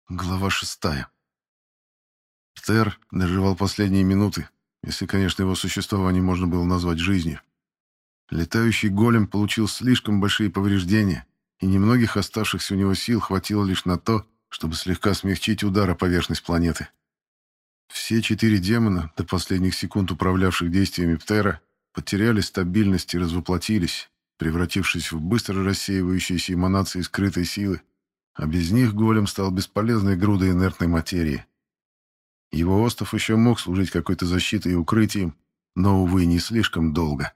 Глава 6. Птер доживал последние минуты, если, конечно, его существование можно было назвать жизнью. Летающий голем получил слишком большие повреждения, и немногих оставшихся у него сил хватило лишь на то, чтобы слегка смягчить удар о поверхность планеты. Все 4 демона, до последних секунд управлявших действиями Птера, потеряли стабильность и развоплотились, превратившись в быстро рассеивающиеся эманации скрытой силы, а без них голем стал бесполезной грудой инертной материи. Его остов еще мог служить какой-то защитой и укрытием, но, увы, не слишком долго.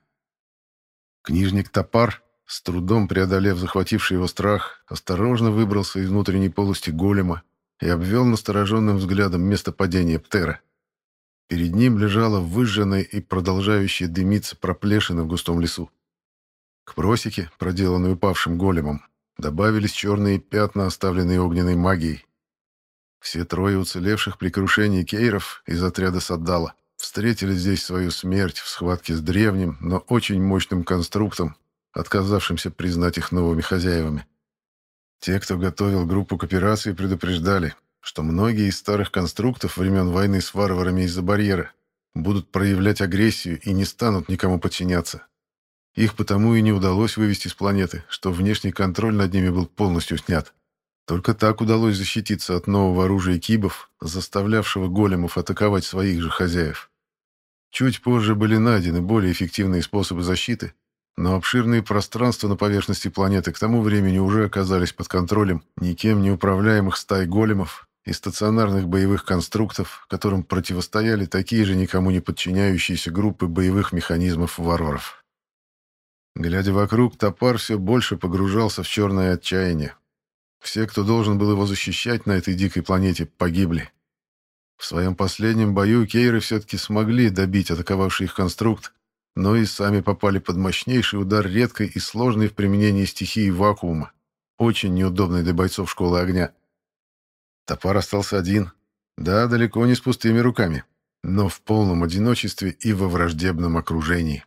Книжник Топар, с трудом преодолев захвативший его страх, осторожно выбрался из внутренней полости голема и обвел настороженным взглядом место падения Птера. Перед ним лежала выжженная и продолжающая дымиться проплешина в густом лесу. К просеке, проделанной упавшим големом, добавились черные пятна, оставленные огненной магией. Все 3 уцелевших при крушении кейров из отряда Саддала встретили здесь свою смерть в схватке с древним, но очень мощным конструктом, отказавшимся признать их новыми хозяевами. Те, кто готовил группу к операции, предупреждали, что многие из старых конструктов времен войны с варварами из-за барьера будут проявлять агрессию и не станут никому подчиняться. Их потому и не удалось вывести с планеты, что внешний контроль над ними был полностью снят. Только так удалось защититься от нового оружия кибов, заставлявшего големов атаковать своих же хозяев. Чуть позже были найдены более эффективные способы защиты, но обширные пространства на поверхности планеты к тому времени уже оказались под контролем никем не управляемых стай големов и стационарных боевых конструктов, которым противостояли такие же никому не подчиняющиеся группы боевых механизмов варваров. Глядя вокруг, Топар все больше погружался в черное отчаяние. Все, кто должен был его защищать на этой дикой планете, погибли. В своем последнем бою кейры все-таки смогли добить атаковавший их конструкт, но и сами попали под мощнейший удар редкой и сложной в применении стихии вакуума, очень неудобной для бойцов школы огня. Топар остался один. Да, далеко не с пустыми руками, но в полном одиночестве и во враждебном окружении.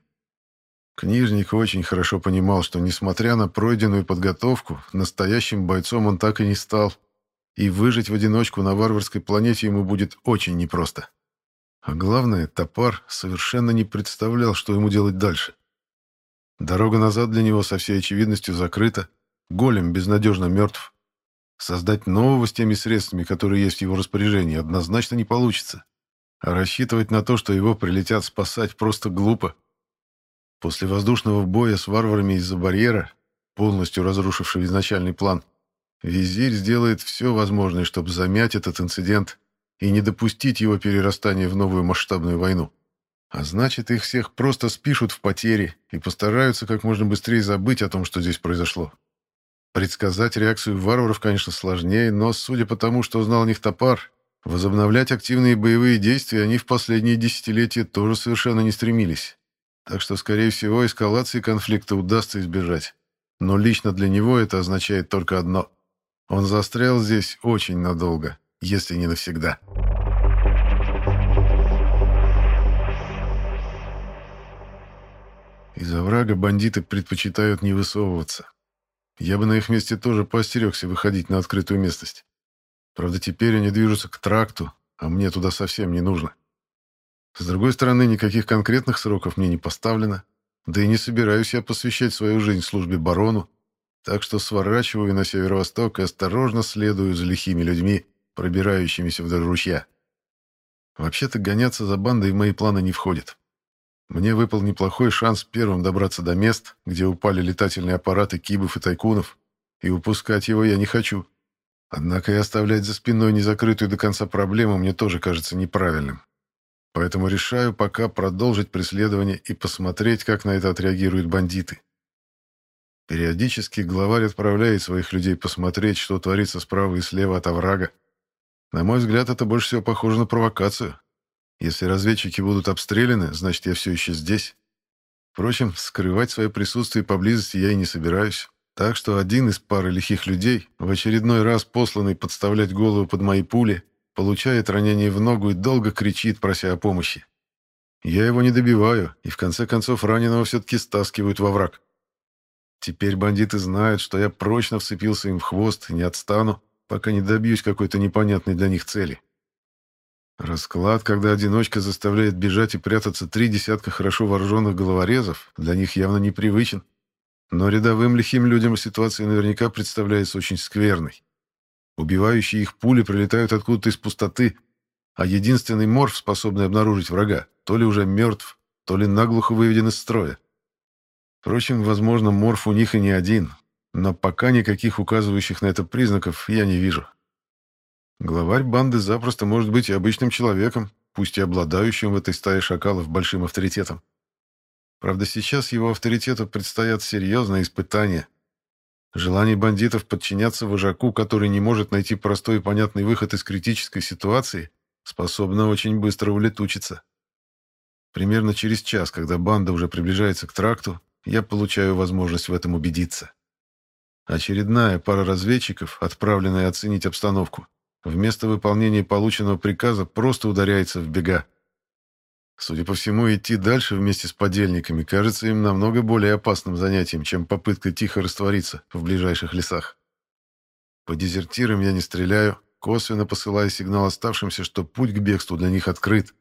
Книжник очень хорошо понимал, что, несмотря на пройденную подготовку, настоящим бойцом он так и не стал, и выжить в одиночку на варварской планете ему будет очень непросто. А главное, Топар совершенно не представлял, что ему делать дальше. Дорога назад для него со всей очевидностью закрыта, голем безнадежно мертв. Создать нового с теми средствами, которые есть в его распоряжении, однозначно не получится. А рассчитывать на то, что его прилетят спасать, просто глупо. После воздушного боя с варварами из-за барьера, полностью разрушившего изначальный план, визирь сделает все возможное, чтобы замять этот инцидент и не допустить его перерастания в новую масштабную войну. А значит, их всех просто спишут в потери и постараются как можно быстрее забыть о том, что здесь произошло. Предсказать реакцию варваров, конечно, сложнее, но, судя по тому, что знал о них Топар, возобновлять активные боевые действия они в последние десятилетия тоже совершенно не стремились. Так что, скорее всего, эскалации конфликта удастся избежать. Но лично для него это означает только одно. Он застрял здесь очень надолго, если не навсегда. Из оврага бандиты предпочитают не высовываться. Я бы на их месте тоже поостерегся выходить на открытую местность. Правда, теперь они движутся к тракту, а мне туда совсем не нужно. С другой стороны, никаких конкретных сроков мне не поставлено, да и не собираюсь я посвящать свою жизнь службе барону, так что сворачиваю на северо-восток и осторожно следую за лихими людьми, пробирающимися вдоль ручья. Вообще-то гоняться за бандой в мои планы не входит. Мне выпал неплохой шанс первым добраться до мест, где упали летательные аппараты кибов и тайкунов, и упускать его я не хочу. Однако и оставлять за спиной незакрытую до конца проблему мне тоже кажется неправильным. Поэтому решаю пока продолжить преследование и посмотреть, как на это отреагируют бандиты. Периодически главарь отправляет своих людей посмотреть, что творится справа и слева от оврага. На мой взгляд, это больше всего похоже на провокацию. Если разведчики будут обстреляны, значит, я все еще здесь. Впрочем, скрывать свое присутствие поблизости я и не собираюсь. Так что один из пары лихих людей, в очередной раз посланный подставлять голову под мои пули, получает ранение в ногу и долго кричит, прося о помощи. Я его не добиваю, и в конце концов раненого все-таки стаскивают во враг. Теперь бандиты знают, что я прочно вцепился им в хвост и не отстану, пока не добьюсь какой-то непонятной для них цели. Расклад, когда одиночка заставляет бежать и прятаться 3 десятка хорошо вооруженных головорезов, для них явно непривычен. Но рядовым лихим людям ситуация наверняка представляется очень скверной. Убивающие их пули прилетают откуда-то из пустоты, а единственный морф, способный обнаружить врага, то ли уже мертв, то ли наглухо выведен из строя. Впрочем, возможно, морф у них и не один, но пока никаких указывающих на это признаков я не вижу. Главарь банды запросто может быть и обычным человеком, пусть и обладающим в этой стае шакалов большим авторитетом. Правда, сейчас его авторитету предстоят серьезные испытания. Желание бандитов подчиняться вожаку, который не может найти простой и понятный выход из критической ситуации, способно очень быстро улетучиться. Примерно через час, когда банда уже приближается к тракту, я получаю возможность в этом убедиться. Очередная пара разведчиков, отправленная оценить обстановку, вместо выполнения полученного приказа просто ударяется в бега. Судя по всему, идти дальше вместе с подельниками кажется им намного более опасным занятием, чем попытка тихо раствориться в ближайших лесах. По дезертирам я не стреляю, косвенно посылая сигнал оставшимся, что путь к бегству для них открыт.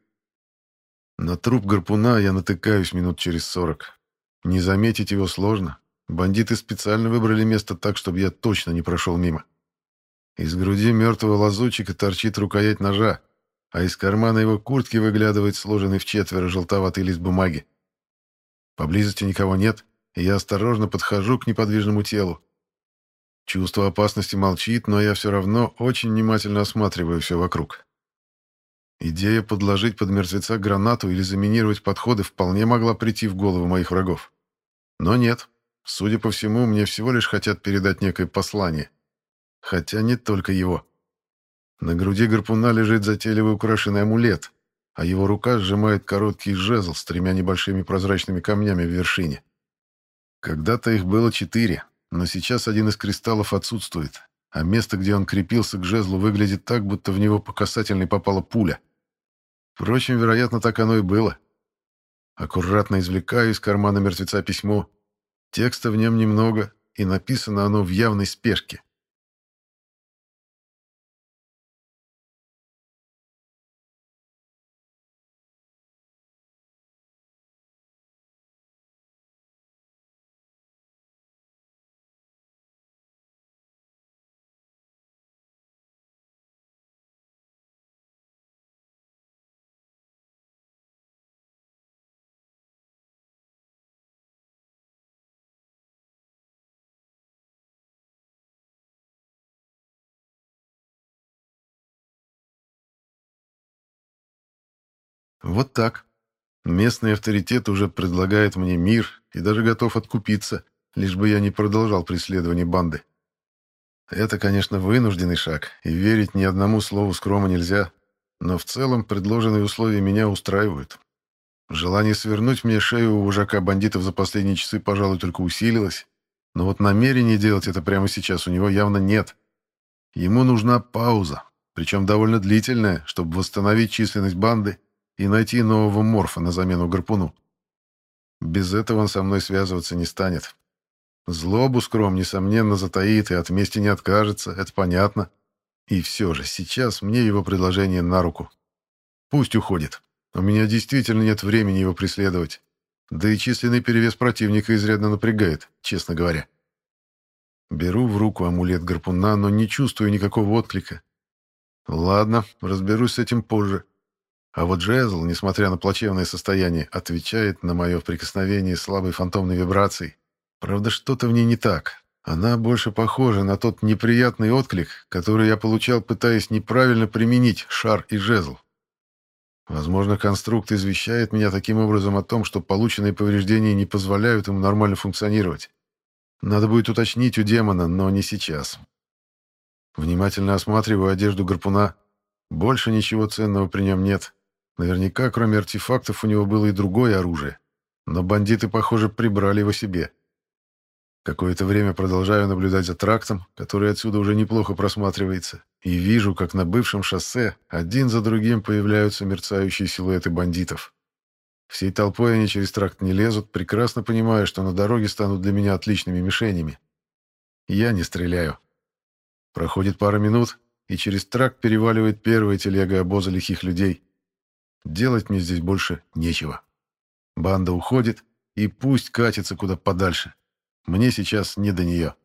На труп гарпуна я натыкаюсь минут через 40. Не заметить его сложно. Бандиты специально выбрали место так, чтобы я точно не прошел мимо. Из груди мертвого лазутчика торчит рукоять ножа, а из кармана его куртки выглядывает сложенный вчетверо желтоватый лист бумаги. Поблизости никого нет, и я осторожно подхожу к неподвижному телу. Чувство опасности молчит, но я все равно очень внимательно осматриваю все вокруг. Идея подложить под мертвеца гранату или заминировать подходы вполне могла прийти в голову моих врагов. Но нет. Судя по всему, мне всего лишь хотят передать некое послание. Хотя не только его. На груди гарпуна лежит затейливый украшенный амулет, а его рука сжимает короткий жезл с 3 небольшими прозрачными камнями в вершине. Когда-то их было 4, но сейчас один из кристаллов отсутствует, а место, где он крепился к жезлу, выглядит так, будто в него по касательной попала пуля. Впрочем, вероятно, так оно и было. Аккуратно извлекаю из кармана мертвеца письмо. Текста в нем немного, и написано оно в явной спешке. Вот так. Местный авторитет уже предлагает мне мир и даже готов откупиться, лишь бы я не продолжал преследование банды. Это, конечно, вынужденный шаг, и верить ни одному слову Скрома нельзя, но в целом предложенные условия меня устраивают. Желание свернуть мне шею у вожака бандитов за последние часы, пожалуй, только усилилось, но вот намерения делать это прямо сейчас у него явно нет. Ему нужна пауза, причем довольно длительная, чтобы восстановить численность банды и найти нового морфа на замену гарпуну. Без этого он со мной связываться не станет. Злобу Скром, несомненно, затаит и от мести не откажется, это понятно. И все же, сейчас мне его предложение на руку. Пусть уходит. У меня действительно нет времени его преследовать. Да и численный перевес противника изрядно напрягает, честно говоря. Беру в руку амулет гарпуна, но не чувствую никакого отклика. Ладно, разберусь с этим позже. А вот жезл, несмотря на плачевное состояние, отвечает на мое прикосновение слабой фантомной вибрацией. Правда, что-то в ней не так. Она больше похожа на тот неприятный отклик, который я получал, пытаясь неправильно применить шар и жезл. Возможно, конструкт извещает меня таким образом о том, что полученные повреждения не позволяют ему нормально функционировать. Надо будет уточнить у демона, но не сейчас. Внимательно осматриваю одежду гарпуна. Больше ничего ценного при нем нет. Наверняка, кроме артефактов, у него было и другое оружие. Но бандиты, похоже, прибрали его себе. Какое-то время продолжаю наблюдать за трактом, который отсюда уже неплохо просматривается, и вижу, как на бывшем шоссе один за другим появляются мерцающие силуэты бандитов. Всей толпой они через тракт не лезут, прекрасно понимая, что на дороге станут для меня отличными мишенями. Я не стреляю. Проходит пара минут, и через тракт переваливает первая телега обоза лихих людей. Делать мне здесь больше нечего. Банда уходит, и пусть катится куда подальше. Мне сейчас не до нее.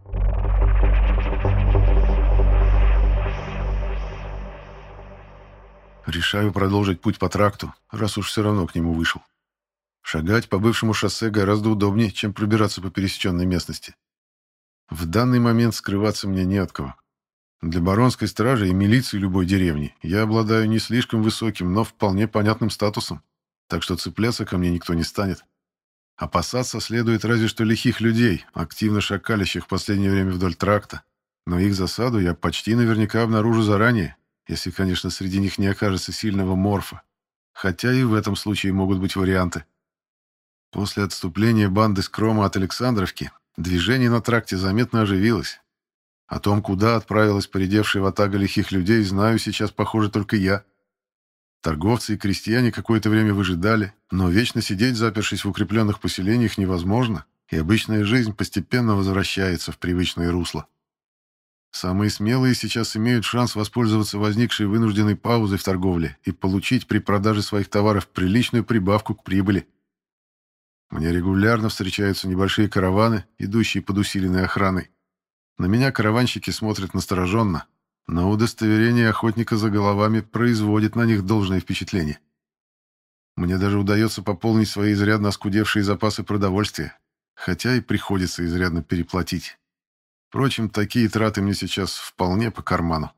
Решаю продолжить путь по тракту, раз уж все равно к нему вышел. Шагать по бывшему шоссе гораздо удобнее, чем пробираться по пересеченной местности. В данный момент скрываться мне не от кого. Для баронской стражи и милиции любой деревни я обладаю не слишком высоким, но вполне понятным статусом, так что цепляться ко мне никто не станет. Опасаться следует разве что лихих людей, активно шакалящих в последнее время вдоль тракта, но их засаду я почти наверняка обнаружу заранее, если, конечно, среди них не окажется сильного морфа, хотя и в этом случае могут быть варианты. После отступления банды Скрома от Александровки движение на тракте заметно оживилось. О том, куда отправилась поредевшая ватага лихих людей, знаю сейчас, похоже, только я. Торговцы и крестьяне какое-то время выжидали, но вечно сидеть, запершись в укрепленных поселениях, невозможно, и обычная жизнь постепенно возвращается в привычное русло. Самые смелые сейчас имеют шанс воспользоваться возникшей вынужденной паузой в торговле и получить при продаже своих товаров приличную прибавку к прибыли. Мне регулярно встречаются небольшие караваны, идущие под усиленной охраной. На меня караванщики смотрят настороженно, но удостоверение охотника за головами производит на них должное впечатление. Мне даже удается пополнить свои изрядно оскудевшие запасы продовольствия, хотя и приходится изрядно переплатить. Впрочем, такие траты мне сейчас вполне по карману.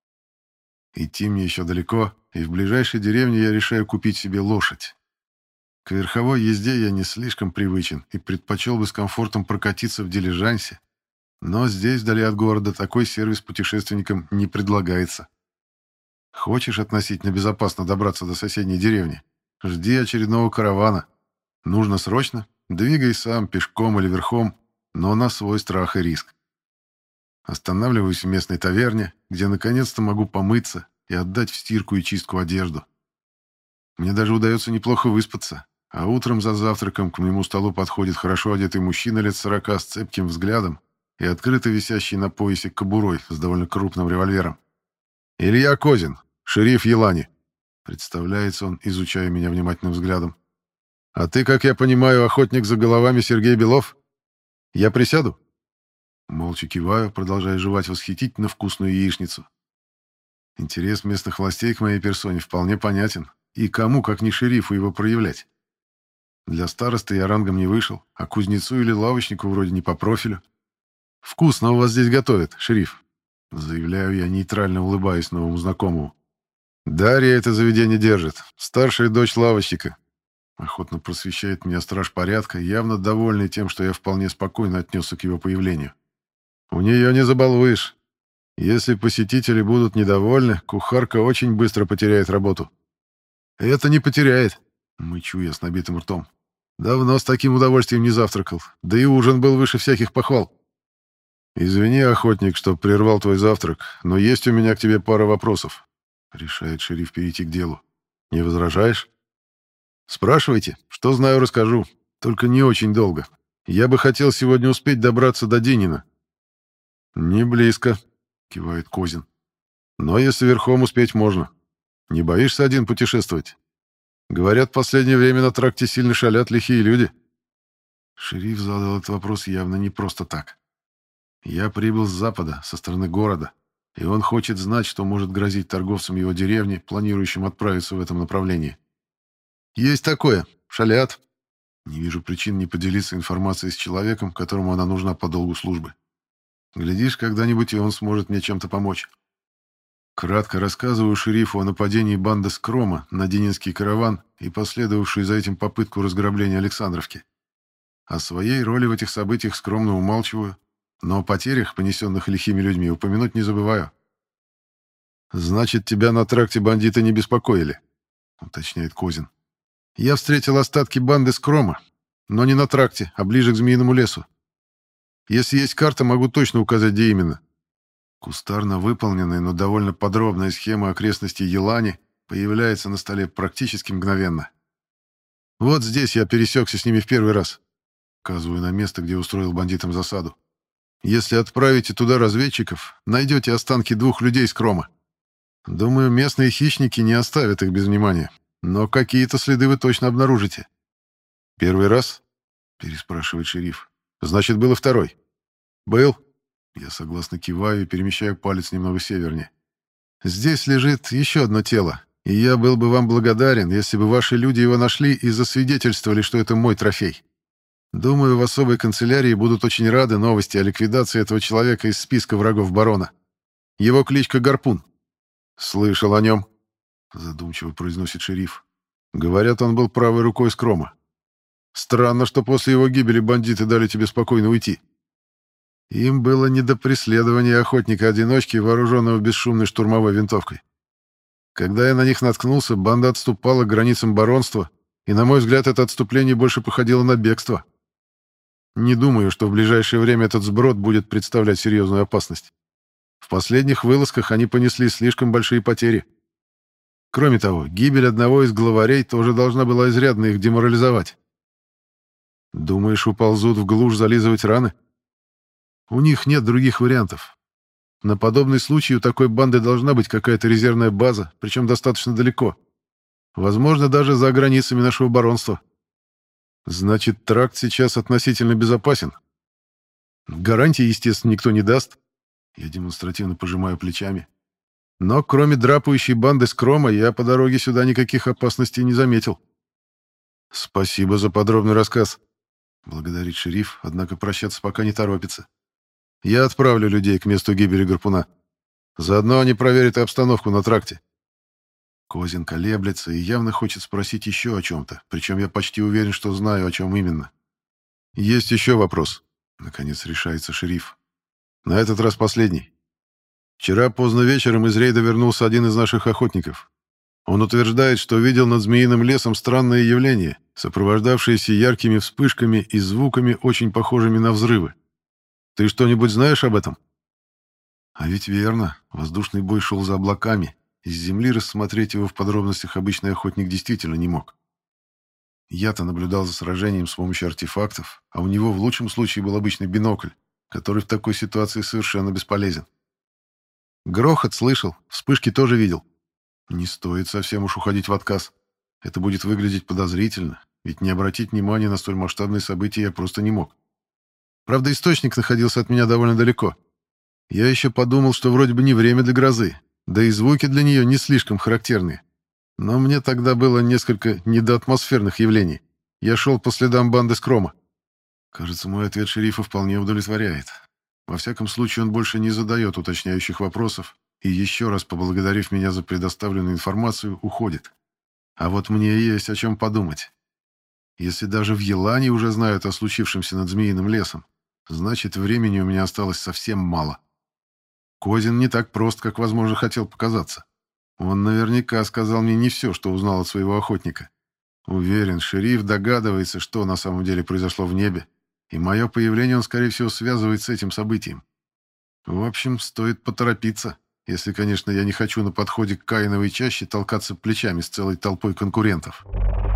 Идти мне еще далеко, и в ближайшей деревне я решаю купить себе лошадь. К верховой езде я не слишком привычен и предпочел бы с комфортом прокатиться в дилижансе, но здесь, вдали от города, такой сервис путешественникам не предлагается. Хочешь относительно безопасно добраться до соседней деревни? Жди очередного каравана. Нужно срочно? Двигай сам, пешком или верхом, но на свой страх и риск. Останавливаюсь в местной таверне, где наконец-то могу помыться и отдать в стирку и чистку одежду. Мне даже удается неплохо выспаться, а утром за завтраком к моему столу подходит хорошо одетый мужчина лет 40 с цепким взглядом и открыто висящий на поясе кобурой с довольно крупным револьвером. «Илья Козин, шериф Елани», — представляется он, изучая меня внимательным взглядом. «А ты, как я понимаю, охотник за головами Сергей Белов? Я присяду?» Молча киваю, продолжая жевать восхитительно вкусную яичницу. Интерес местных властей к моей персоне вполне понятен, и кому, как не шерифу, его проявлять. Для старосты я рангом не вышел, а кузнецу или лавочнику вроде не по профилю. «Вкусно у вас здесь готовят, шериф», — заявляю я, нейтрально улыбаясь новому знакомому. «Дарья это заведение держит, старшая дочь лавочника», — охотно просвещает меня страж порядка, явно довольный тем, что я вполне спокойно отнесся к его появлению. «У нее не забалуешь. Если посетители будут недовольны, кухарка очень быстро потеряет работу». «Это не потеряет», — мычу я с набитым ртом. «Давно с таким удовольствием не завтракал, да и ужин был выше всяких похвал». «Извини, охотник, что прервал твой завтрак, но есть у меня к тебе пара вопросов», — решает шериф перейти к делу. «Не возражаешь?» «Спрашивайте. Что знаю, расскажу. Только не очень долго. Я бы хотел сегодня успеть добраться до Динина». «Не близко», — кивает Козин. «Но если верхом успеть можно. Не боишься один путешествовать? Говорят, в последнее время на тракте сильно шалят лихие люди». Шериф задал этот вопрос явно не просто так. Я прибыл с запада, со стороны города, и он хочет знать, что может грозить торговцам его деревни, планирующим отправиться в этом направлении. «Есть такое. Шалят. Не вижу причин не поделиться информацией с человеком, которому она нужна по долгу службы. Глядишь, когда-нибудь и он сможет мне чем-то помочь». Кратко рассказываю шерифу о нападении банды Скрома на Денинский караван и последовавшую за этим попытку разграбления Александровки. О своей роли в этих событиях скромно умалчиваю, но о потерях, понесенных лихими людьми, упомянуть не забываю. «Значит, тебя на тракте бандиты не беспокоили?» — уточняет Козин. «Я встретил остатки банды Скрома, но не на тракте, а ближе к Змеиному лесу. Если есть карта, могу точно указать, где именно». Кустарно выполненная, но довольно подробная схема окрестностей Елани появляется на столе практически мгновенно. «Вот здесь я пересекся с ними в первый раз», — указываю на место, где устроил бандитам засаду. Если отправите туда разведчиков, найдете останки 2 людей с Крома. Думаю, местные хищники не оставят их без внимания, но какие-то следы вы точно обнаружите». «Первый раз?» — переспрашивает шериф. «Значит, был и второй?» «Был». Я согласно киваю и перемещаю палец немного севернее. «Здесь лежит еще одно тело, и я был бы вам благодарен, если бы ваши люди его нашли и засвидетельствовали, что это мой трофей. Думаю, в особой канцелярии будут очень рады новости о ликвидации этого человека из списка врагов барона. Его кличка Гарпун». «Слышал о нем», — задумчиво произносит шериф. «Говорят, он был правой рукой Скрома. Странно, что после его гибели бандиты дали тебе спокойно уйти». Им было не до преследования охотника-одиночки, вооруженного бесшумной штурмовой винтовкой. Когда я на них наткнулся, банда отступала к границам баронства, и, на мой взгляд, это отступление больше походило на бегство. Не думаю, что в ближайшее время этот сброд будет представлять серьезную опасность. В последних вылазках они понесли слишком большие потери. Кроме того, гибель одного из главарей тоже должна была изрядно их деморализовать. Думаешь, уползут в глушь зализывать раны? У них нет других вариантов. На подобный случай у такой банды должна быть какая-то резервная база, причем достаточно далеко. Возможно, даже за границами нашего баронства. Значит, тракт сейчас относительно безопасен. Гарантии, естественно, никто не даст. Я демонстративно пожимаю плечами. Но кроме драпающей банды Скрома, я по дороге сюда никаких опасностей не заметил. Спасибо за подробный рассказ. Благодарит шериф, однако прощаться пока не торопится. Я отправлю людей к месту гибели Гарпуна. Заодно они проверят и обстановку на тракте. Козин колеблется и явно хочет спросить еще о чем-то, причем я почти уверен, что знаю, о чем именно. «Есть еще вопрос», — наконец решается шериф. «На этот раз последний. Вчера поздно вечером из рейда вернулся один из наших охотников. Он утверждает, что видел над Змеиным лесом странное явление, сопровождавшееся яркими вспышками и звуками, очень похожими на взрывы. Ты что-нибудь знаешь об этом?» А ведь верно, воздушный бой шел за облаками. Из земли рассмотреть его в подробностях обычный охотник действительно не мог. Я-то наблюдал за сражением с помощью артефактов, а у него в лучшем случае был обычный бинокль, который в такой ситуации совершенно бесполезен. Грохот слышал, вспышки тоже видел. Не стоит совсем уж уходить в отказ. Это будет выглядеть подозрительно, ведь не обратить внимания на столь масштабные события я просто не мог. Правда, источник находился от меня довольно далеко. Я еще подумал, что вроде бы не время для грозы, да и звуки для нее не слишком характерные. Но мне тогда было несколько недоатмосферных явлений. Я шел по следам банды Скрома. Кажется, мой ответ шерифа вполне удовлетворяет. Во всяком случае, он больше не задает уточняющих вопросов и, еще раз поблагодарив меня за предоставленную информацию, уходит. А вот мне есть о чем подумать. Если даже в Елане уже знают о случившемся над Змеиным лесом, значит, времени у меня осталось совсем мало. Козин не так прост, как, возможно, хотел показаться. Он наверняка сказал мне не все, что узнал от своего охотника. Уверен, шериф догадывается, что на самом деле произошло в небе, и мое появление он, скорее всего, связывает с этим событием. В общем, стоит поторопиться, если, конечно, я не хочу на подходе к Каиновой чаще толкаться плечами с целой толпой конкурентов.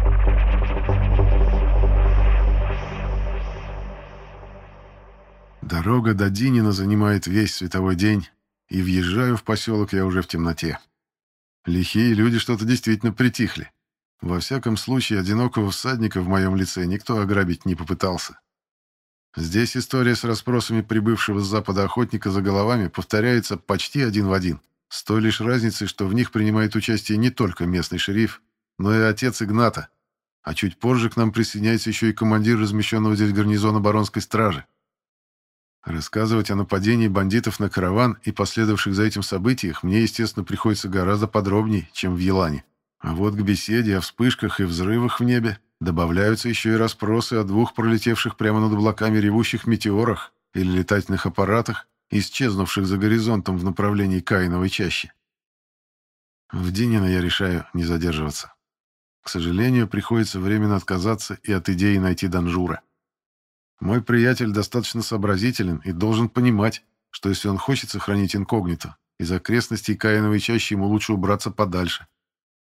Дорога до Динина занимает весь световой день, и въезжаю в поселок я уже в темноте. Лихие люди что-то действительно притихли. Во всяком случае, одинокого всадника в моем лице никто ограбить не попытался. Здесь история с расспросами прибывшего с запада охотника за головами повторяется почти один в один, с той лишь разницей, что в них принимает участие не только местный шериф, но и отец Игната, а чуть позже к нам присоединяется еще и командир размещенного здесь гарнизона баронской стражи. Рассказывать о нападении бандитов на караван и последовавших за этим событиях мне, естественно, приходится гораздо подробнее, чем в Елане. А вот к беседе о вспышках и взрывах в небе добавляются еще и расспросы о 2 пролетевших прямо над облаками ревущих метеорах или летательных аппаратах, исчезнувших за горизонтом в направлении Каиновой чащи. В Динино я решаю не задерживаться. К сожалению, приходится временно отказаться и от идеи найти Данжура. Мой приятель достаточно сообразителен и должен понимать, что если он хочет сохранить инкогнито, из окрестностей Каиновой чащи ему лучше убраться подальше.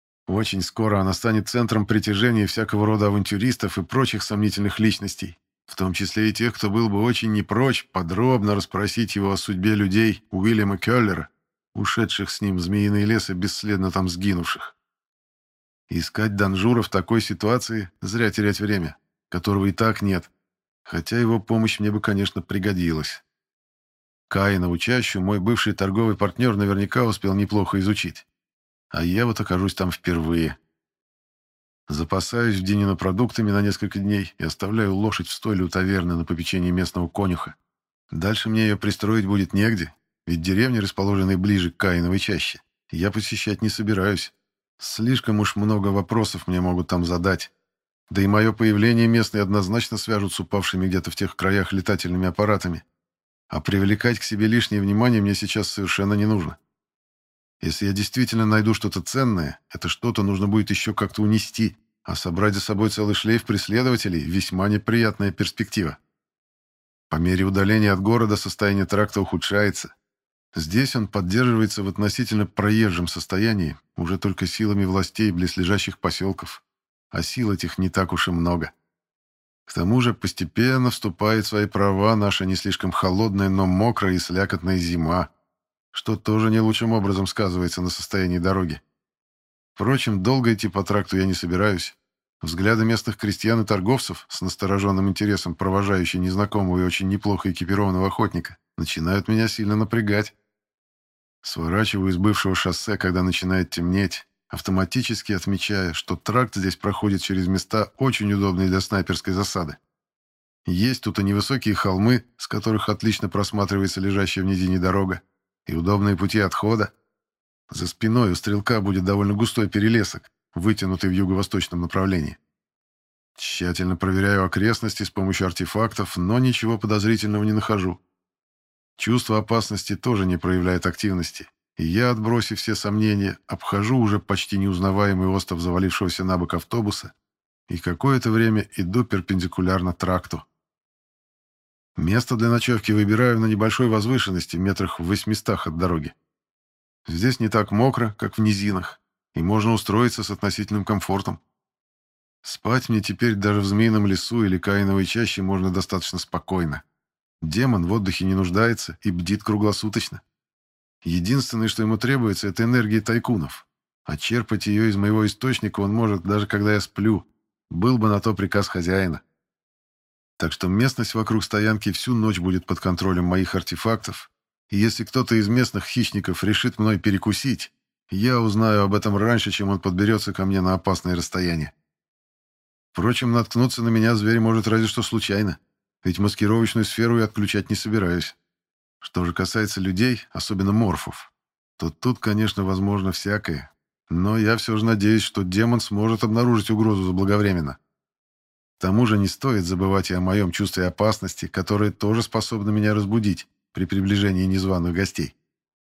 Очень скоро она станет центром притяжения всякого рода авантюристов и прочих сомнительных личностей, В том числе и тех, кто был бы очень не прочь подробно расспросить его о судьбе людей Уильяма Келлера, ушедших с ним в Змеиный лес и бесследно там сгинувших. Искать Данжура в такой ситуации — зря терять время, которого и так нет, хотя его помощь мне бы, конечно, пригодилась. Каинову чащу мой бывший торговый партнер наверняка успел неплохо изучить, а я вот окажусь там впервые. Запасаюсь в Динина продуктами на несколько дней и оставляю лошадь в стойле у таверны на попечении местного конюха. Дальше мне ее пристроить будет негде, ведь деревни, расположенные ближе к Каиновой чаще, я посещать не собираюсь. Слишком уж много вопросов мне могут там задать. Да и мое появление местные однозначно свяжут с упавшими где-то в тех краях летательными аппаратами. А привлекать к себе лишнее внимание мне сейчас совершенно не нужно. Если я действительно найду что-то ценное, это что-то нужно будет еще как-то унести, а собрать за собой целый шлейф преследователей — весьма неприятная перспектива. По мере удаления от города состояние тракта ухудшается. Здесь он поддерживается в относительно проезжем состоянии уже только силами властей близлежащих поселков, а сил этих не так уж и много. К тому же постепенно вступает в свои права наша не слишком холодная, но мокрая и слякотная зима, что тоже не лучшим образом сказывается на состоянии дороги. Впрочем, долго идти по тракту я не собираюсь. Взгляды местных крестьян и торговцев, с настороженным интересом провожающие незнакомого и очень неплохо экипированного охотника, начинают меня сильно напрягать. Сворачиваю из бывшего шоссе, когда начинает темнеть, автоматически отмечая, что тракт здесь проходит через места, очень удобные для снайперской засады. Есть тут и невысокие холмы, с которых отлично просматривается лежащая в низине дорога, и удобные пути отхода. За спиной у стрелка будет довольно густой перелесок, вытянутый в юго-восточном направлении. Тщательно проверяю окрестности с помощью артефактов, но ничего подозрительного не нахожу. Чувство опасности тоже не проявляет активности, и я, отбросив все сомнения, обхожу уже почти неузнаваемый остов завалившегося на бок автобуса и какое-то время иду перпендикулярно тракту. Место для ночевки выбираю на небольшой возвышенности, метрах в 800 от дороги. Здесь не так мокро, как в низинах, и можно устроиться с относительным комфортом. Спать мне теперь даже в Змеином лесу или Каиновой чаще можно достаточно спокойно. Демон в отдыхе не нуждается и бдит круглосуточно. Единственное, что ему требуется, это энергия тайкунов. А черпать ее из моего источника он может, даже когда я сплю. Был бы на то приказ хозяина. Так что местность вокруг стоянки всю ночь будет под контролем моих артефактов, и если кто-то из местных хищников решит мной перекусить, я узнаю об этом раньше, чем он подберется ко мне на опасное расстояние. Впрочем, наткнуться на меня зверь может разве что случайно, ведь маскировочную сферу я отключать не собираюсь. Что же касается людей, особенно морфов, то тут, конечно, возможно всякое, но я все же надеюсь, что демон сможет обнаружить угрозу заблаговременно. К тому же не стоит забывать и о моем чувстве опасности, которое тоже способно меня разбудить при приближении незваных гостей.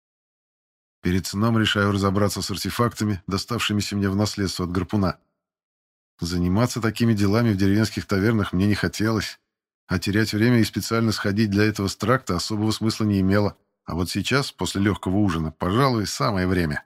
Перед сном решаю разобраться с артефактами, доставшимися мне в наследство от гарпуна. Заниматься такими делами в деревенских тавернах мне не хотелось, а терять время и специально сходить для этого с тракта особого смысла не имело. А вот сейчас, после легкого ужина, пожалуй, самое время.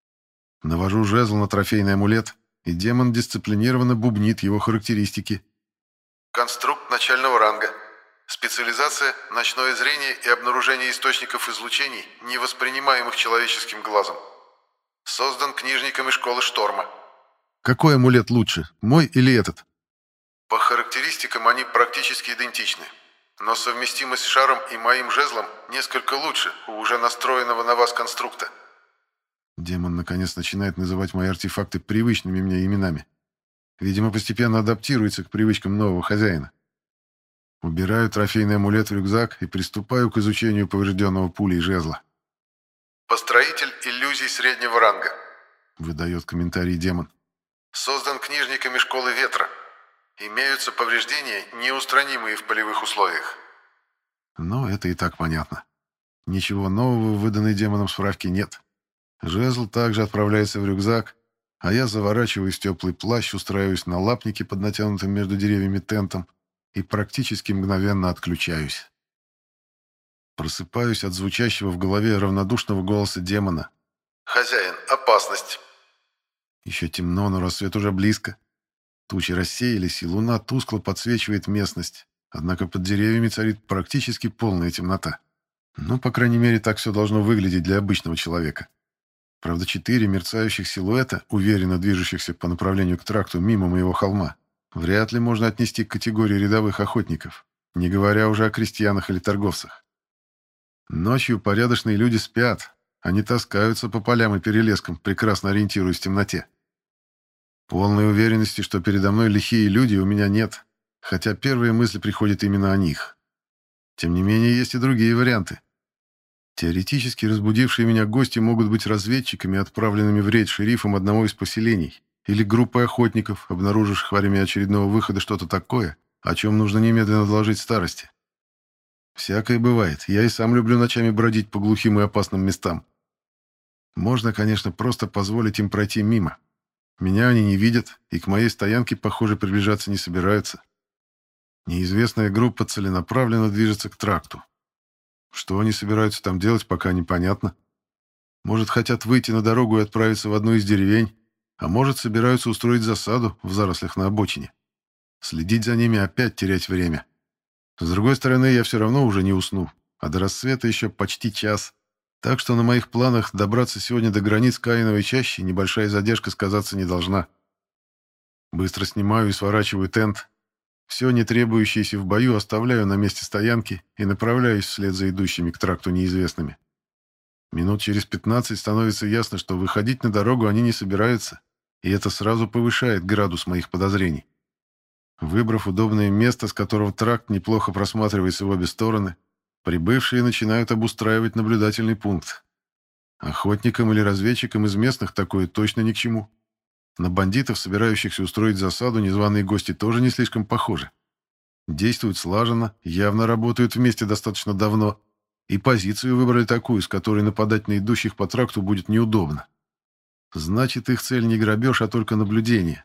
Навожу жезл на трофейный амулет, и демон дисциплинированно бубнит его характеристики. Конструкт начального ранга. Специализация – ночное зрение и обнаружение источников излучений, не воспринимаемых человеческим глазом. Создан книжниками школы Шторма. Какой амулет лучше, мой или этот? По характеристикам они практически идентичны, но совместимость с шаром и моим жезлом несколько лучше у уже настроенного на вас конструкта. Демон наконец начинает называть мои артефакты привычными мне именами. Видимо, постепенно адаптируется к привычкам нового хозяина. Убираю трофейный амулет в рюкзак и приступаю к изучению поврежденного пулей жезла. «Построитель иллюзий среднего ранга», — выдает комментарий демон. «Создан книжниками школы ветра. Имеются повреждения, неустранимые в полевых условиях». Но это и так понятно. Ничего нового в выданной демоном справке нет. Жезл также отправляется в рюкзак, а я заворачиваюсь в теплый плащ, устраиваюсь на лапнике под натянутым между деревьями тентом и практически мгновенно отключаюсь. Просыпаюсь от звучащего в голове равнодушного голоса демона. «Хозяин, опасность!» Еще темно, но рассвет уже близко. Тучи рассеялись, и луна тускло подсвечивает местность, Однако под деревьями царит практически полная темнота. Ну, по крайней мере, так все должно выглядеть для обычного человека. Правда, 4 мерцающих силуэта, уверенно движущихся по направлению к тракту мимо моего холма, вряд ли можно отнести к категории рядовых охотников, не говоря уже о крестьянах или торговцах. Ночью порядочные люди спят, они таскаются по полям и перелескам, прекрасно ориентируясь в темноте. Полной уверенности, что передо мной лихие люди, у меня нет, хотя первые мысли приходят именно о них. Тем не менее, есть и другие варианты. Теоретически разбудившие меня гости могут быть разведчиками, отправленными в рейд шерифом одного из поселений, или группой охотников, обнаруживших во время очередного выхода что-то такое, о чем нужно немедленно доложить старости. Всякое бывает, я и сам люблю ночами бродить по глухим и опасным местам. Можно, конечно, просто позволить им пройти мимо. Меня они не видят, и к моей стоянке, похоже, приближаться не собираются. Неизвестная группа целенаправленно движется к тракту. Что они собираются там делать, пока непонятно. Может, хотят выйти на дорогу и отправиться в одну из деревень, а может, собираются устроить засаду в зарослях на обочине. Следить за ними опять терять время. С другой стороны, я все равно уже не усну, а до рассвета еще почти час. Так что на моих планах добраться сегодня до границ Каиновой чащи небольшая задержка сказаться не должна. Быстро снимаю и сворачиваю тент. Все не требующееся в бою оставляю на месте стоянки и направляюсь вслед за идущими к тракту неизвестными. Минут через 15 становится ясно, что выходить на дорогу они не собираются, и это сразу повышает градус моих подозрений. Выбрав удобное место, с которого тракт неплохо просматривается в обе стороны, прибывшие начинают обустраивать наблюдательный пункт. Охотникам или разведчикам из местных такое точно ни к чему. На бандитов, собирающихся устроить засаду, незваные гости тоже не слишком похожи. Действуют слаженно, явно работают вместе достаточно давно, и позицию выбрали такую, с которой нападать на идущих по тракту будет неудобно. Значит, их цель не грабеж, а только наблюдение.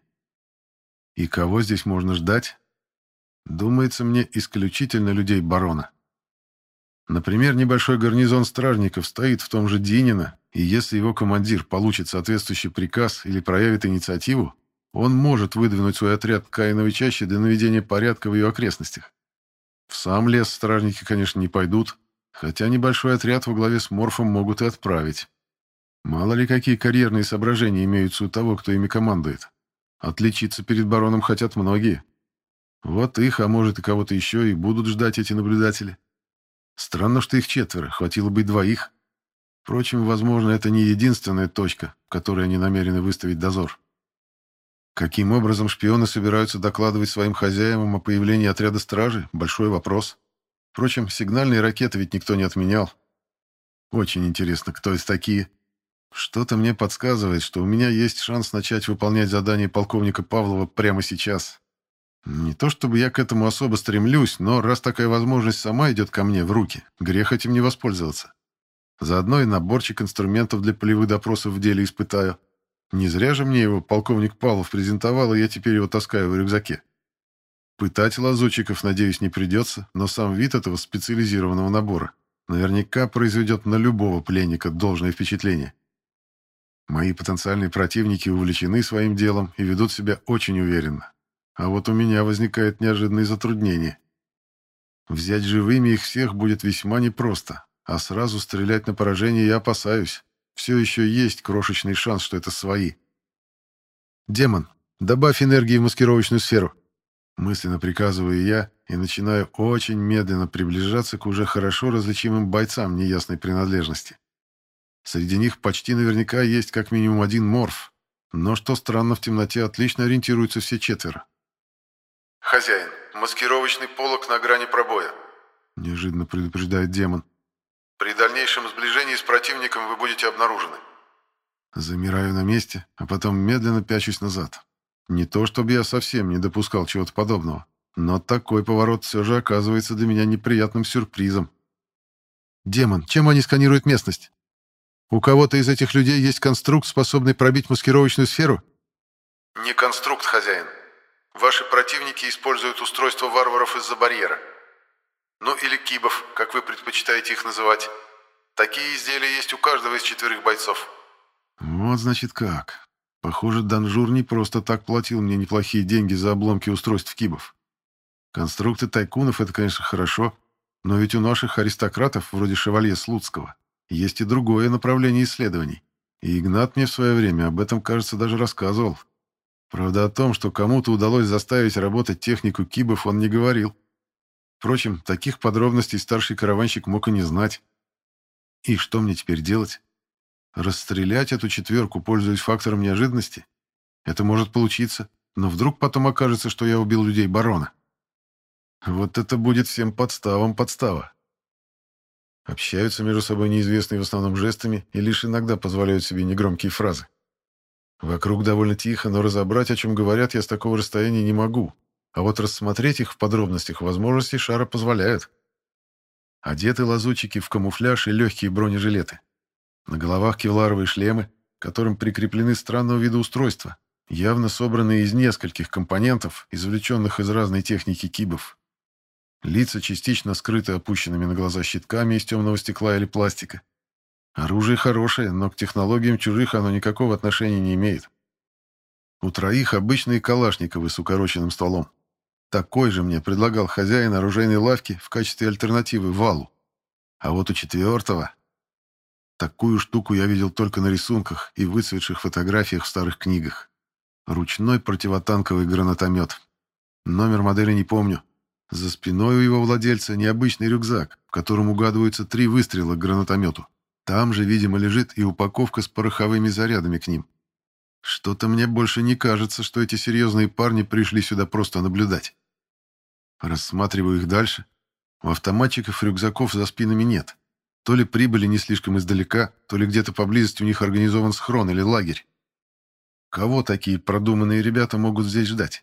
И кого здесь можно ждать? Думается мне, исключительно людей барона. Например, небольшой гарнизон стражников стоит в том же Динино, и если его командир получит соответствующий приказ или проявит инициативу, он может выдвинуть свой отряд к Каиновой чаще для наведения порядка в ее окрестностях. В сам лес стражники, конечно, не пойдут, хотя небольшой отряд во главе с Морфом могут и отправить. Мало ли какие карьерные соображения имеются у того, кто ими командует. Отличиться перед бароном хотят многие. Вот их, а может и кого-то еще, и будут ждать эти наблюдатели. Странно, что их 4, хватило бы и 2. Впрочем, возможно, это не единственная точка, в которой они намерены выставить дозор. Каким образом шпионы собираются докладывать своим хозяевам о появлении отряда стражи – большой вопрос. Впрочем, сигнальные ракеты ведь никто не отменял. Очень интересно, кто это такие. Что-то мне подсказывает, что у меня есть шанс начать выполнять задание полковника Павлова прямо сейчас. Не то чтобы я к этому особо стремлюсь, но раз такая возможность сама идет ко мне в руки, грех этим не воспользоваться. Заодно и наборчик инструментов для полевых допросов в деле испытаю. Не зря же мне его полковник Павлов презентовал, и я теперь его таскаю в рюкзаке. Пытать лазутчиков, надеюсь, не придется, но сам вид этого специализированного набора наверняка произведет на любого пленника должное впечатление. Мои потенциальные противники увлечены своим делом и ведут себя очень уверенно. А вот у меня возникает неожиданные затруднения. Взять живыми их всех будет весьма непросто, а сразу стрелять на поражение я опасаюсь. Все еще есть крошечный шанс, что это свои. «Демон, добавь энергии в маскировочную сферу», мысленно приказываю я и начинаю очень медленно приближаться к уже хорошо различимым бойцам неясной принадлежности. Среди них почти наверняка есть как минимум один морф, но, что странно, в темноте отлично ориентируются все 4. «Хозяин, маскировочный полог на грани пробоя», — неожиданно предупреждает демон. «При дальнейшем сближении с противником вы будете обнаружены». Замираю на месте, а потом медленно пячусь назад. Не то чтобы я совсем не допускал чего-то подобного, но такой поворот все же оказывается для меня неприятным сюрпризом. «Демон, чем они сканируют местность? У кого-то из этих людей есть конструкт, способный пробить маскировочную сферу?» «Не конструкт, хозяин. Ваши противники используют устройство варваров из-за барьера. Ну или кибов, как вы предпочитаете их называть. Такие изделия есть у каждого из 4 бойцов». Вот значит как. Похоже, Данжур не просто так платил мне неплохие деньги за обломки устройств кибов. Конструкты тайкунов — это, конечно, хорошо, но ведь у наших аристократов, вроде шевалье Слуцкого, есть и другое направление исследований. И Игнат мне в свое время об этом, кажется, даже рассказывал. Правда, о том, что кому-то удалось заставить работать технику кибов, он не говорил. Впрочем, таких подробностей старший караванщик мог и не знать. И что мне теперь делать? Расстрелять эту четверку, пользуясь фактором неожиданности? Это может получиться, но вдруг потом окажется, что я убил людей барона. Вот это будет всем подстава. Общаются между собой неизвестные в основном жестами и лишь иногда позволяют себе негромкие фразы. Вокруг довольно тихо, но разобрать, о чем говорят, я с такого расстояния не могу. А вот рассмотреть их в подробностях возможности шара позволяют. Одеты лазутчики в камуфляж и легкие бронежилеты. На головах кевларовые шлемы, к которым прикреплены странного вида устройства, явно собранные из нескольких компонентов, извлеченных из разной техники кибов. Лица частично скрыты опущенными на глаза щитками из темного стекла или пластика. Оружие хорошее, но к технологиям чужих оно никакого отношения не имеет. У троих обычные калашниковы с укороченным стволом. Такой же мне предлагал хозяин оружейной лавки в качестве альтернативы валу. А вот у четвертого... Такую штуку я видел только на рисунках и выцветших фотографиях в старых книгах. Ручной противотанковый гранатомет. Номер модели не помню. За спиной у его владельца необычный рюкзак, в котором угадываются 3 выстрела к гранатомету. Там же, видимо, лежит и упаковка с пороховыми зарядами к ним. Что-то мне больше не кажется, что эти серьезные парни пришли сюда просто наблюдать. Рассматриваю их дальше. У автоматчиков рюкзаков за спинами нет. То ли прибыли не слишком издалека, то ли где-то поблизости у них организован схрон или лагерь. Кого такие продуманные ребята могут здесь ждать?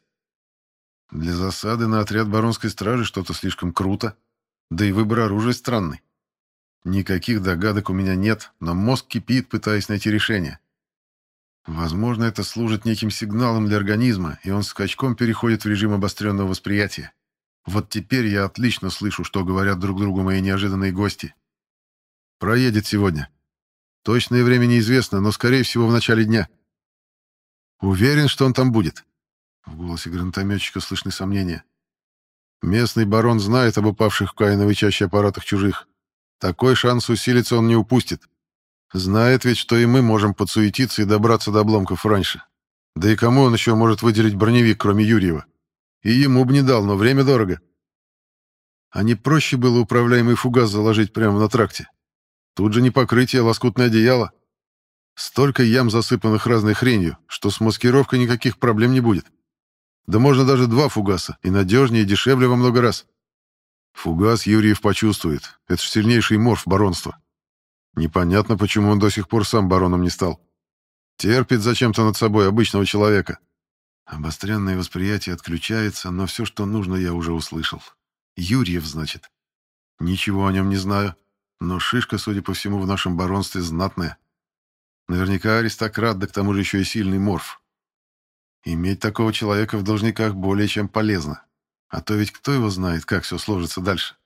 Для засады на отряд баронской стражи что-то слишком круто, да и выбор оружия странный. Никаких догадок у меня нет, но мозг кипит, пытаясь найти решение. Возможно, это служит неким сигналом для организма, и он скачком переходит в режим обостренного восприятия. Вот теперь я отлично слышу, что говорят друг другу мои неожиданные гости. Проедет сегодня. Точное время неизвестно, но, скорее всего, в начале дня. Уверен, что он там будет. В голосе гранатометчика слышны сомнения. Местный барон знает об упавших в Каиновой чаще аппаратах чужих. Такой шанс усилиться он не упустит. Знает ведь, что и мы можем подсуетиться и добраться до обломков раньше. Да и кому он еще может выделить броневик, кроме Юрьева? И ему бы не дал, но время дорого. А не проще было управляемый фугас заложить прямо на тракте? Тут же не покрытие, а лоскутное одеяло. Столько ям, засыпанных разной хренью, что с маскировкой никаких проблем не будет. Да можно даже 2 фугаса, и надежнее, и дешевле во много раз. Фугас Юрьев почувствует. Это ж сильнейший морф баронства. Непонятно, почему он до сих пор сам бароном не стал. Терпит зачем-то над собой обычного человека. Обостренное восприятие отключается, но все, что нужно, я уже услышал. Юрьев, значит. Ничего о нем не знаю, но шишка, судя по всему, в нашем баронстве знатная. Наверняка аристократ, да к тому же еще и сильный морф. Иметь такого человека в должниках более чем полезно. А то ведь кто его знает, как все сложится дальше.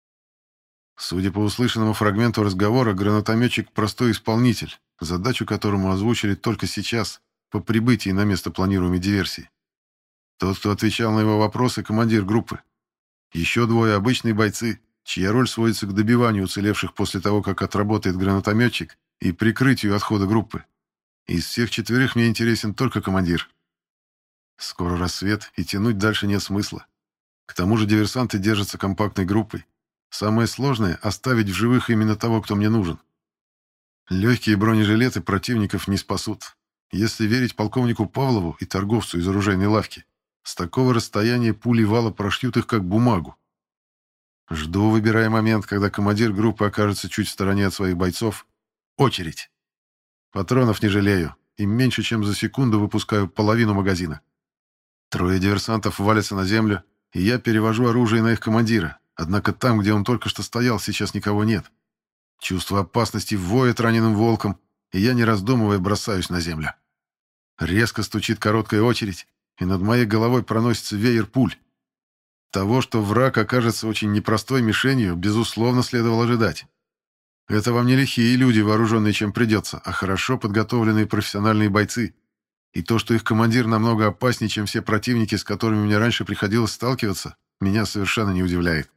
Судя по услышанному фрагменту разговора, гранатометчик — простой исполнитель, задачу которому озвучили только сейчас, по прибытии на место планируемой диверсии. Тот, кто отвечал на его вопросы, — командир группы. Еще 2 — обычные бойцы, чья роль сводится к добиванию уцелевших после того, как отработает гранатометчик, и прикрытию отхода группы. Из всех 4 мне интересен только командир. Скоро рассвет, и тянуть дальше нет смысла. К тому же диверсанты держатся компактной группой. Самое сложное — оставить в живых именно того, кто мне нужен. Легкие бронежилеты противников не спасут. Если верить полковнику Павлову и торговцу из оружейной лавки, с такого расстояния пули вала прошьют их как бумагу. Жду, выбирая момент, когда командир группы окажется чуть в стороне от своих бойцов. Очередь. Патронов не жалею, и меньше чем за секунду выпускаю половину магазина. 3 диверсантов валятся на землю, и я перевожу оружие на их командира. Однако там, где он только что стоял, сейчас никого нет. Чувство опасности воет раненым волком, и я, не раздумывая, бросаюсь на землю. Резко стучит короткая очередь, и над моей головой проносится веер пуль. Того, что враг окажется очень непростой мишенью, безусловно, следовало ожидать. Это вам не лихие люди, вооруженные чем придется, а хорошо подготовленные профессиональные бойцы. И то, что их командир намного опаснее, чем все противники, с которыми мне раньше приходилось сталкиваться, меня совершенно не удивляет.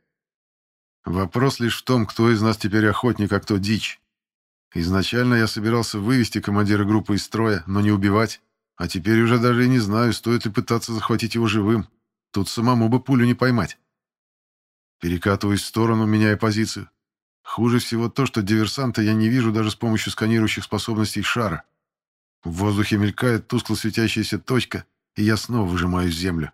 Вопрос лишь в том, кто из нас теперь охотник, а кто дичь. Изначально я собирался вывести командира группы из строя, но не убивать. А теперь уже даже и не знаю, стоит ли пытаться захватить его живым. Тут самому бы пулю не поймать. Перекатываюсь в сторону, меняя позицию. Хуже всего то, что диверсанта я не вижу даже с помощью сканирующих способностей шара. В воздухе мелькает тускло светящаяся точка, и я снова выжимаю землю.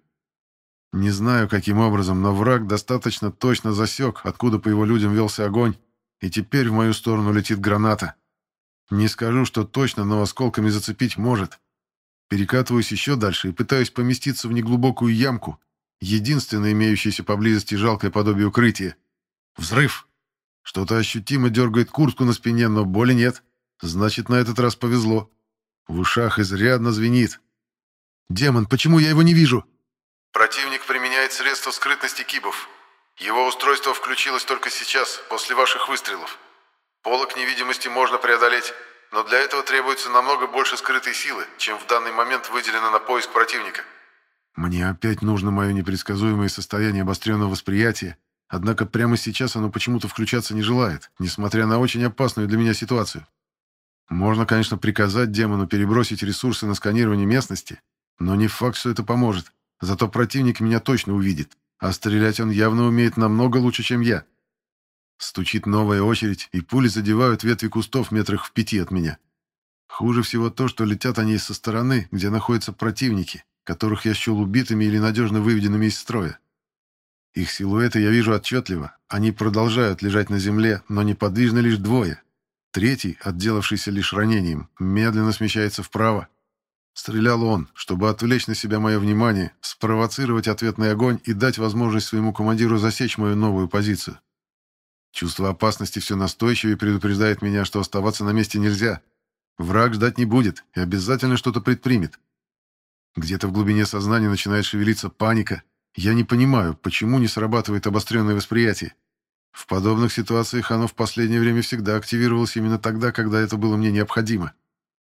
Не знаю, каким образом, но враг достаточно точно засек, откуда по его людям велся огонь, и теперь в мою сторону летит граната. Не скажу, что точно, но осколками зацепить может. Перекатываюсь еще дальше и пытаюсь поместиться в неглубокую ямку, единственное имеющееся поблизости жалкое подобие укрытия. Взрыв! Что-то ощутимо дергает куртку на спине, но боли нет. Значит, на этот раз повезло. В ушах изрядно звенит. «Демон, почему я его не вижу?» Противник применяет средства скрытности кибов. Его устройство включилось только сейчас, после ваших выстрелов. Полог невидимости можно преодолеть, но для этого требуется намного больше скрытой силы, чем в данный момент выделено на поиск противника. Мне опять нужно мое непредсказуемое состояние обостренного восприятия, однако прямо сейчас оно почему-то включаться не желает, несмотря на очень опасную для меня ситуацию. Можно, конечно, приказать демону перебросить ресурсы на сканирование местности, но не факт, что это поможет. Зато противник меня точно увидит, а стрелять он явно умеет намного лучше, чем я. Стучит новая очередь, и пули задевают ветви кустов метрах в 5 от меня. Хуже всего то, что летят они со стороны, где находятся противники, которых я счел убитыми или надежно выведенными из строя. Их силуэты я вижу отчетливо. Они продолжают лежать на земле, но неподвижны лишь двое. Третий, отделавшийся лишь ранением, медленно смещается вправо. Стрелял он, чтобы отвлечь на себя мое внимание, спровоцировать ответный огонь и дать возможность своему командиру засечь мою новую позицию. Чувство опасности все настойчивее предупреждает меня, что оставаться на месте нельзя. Враг ждать не будет и обязательно что-то предпримет. Где-то в глубине сознания начинает шевелиться паника. Я не понимаю, почему не срабатывает обостренное восприятие. В подобных ситуациях оно в последнее время всегда активировалось именно тогда, когда это было мне необходимо.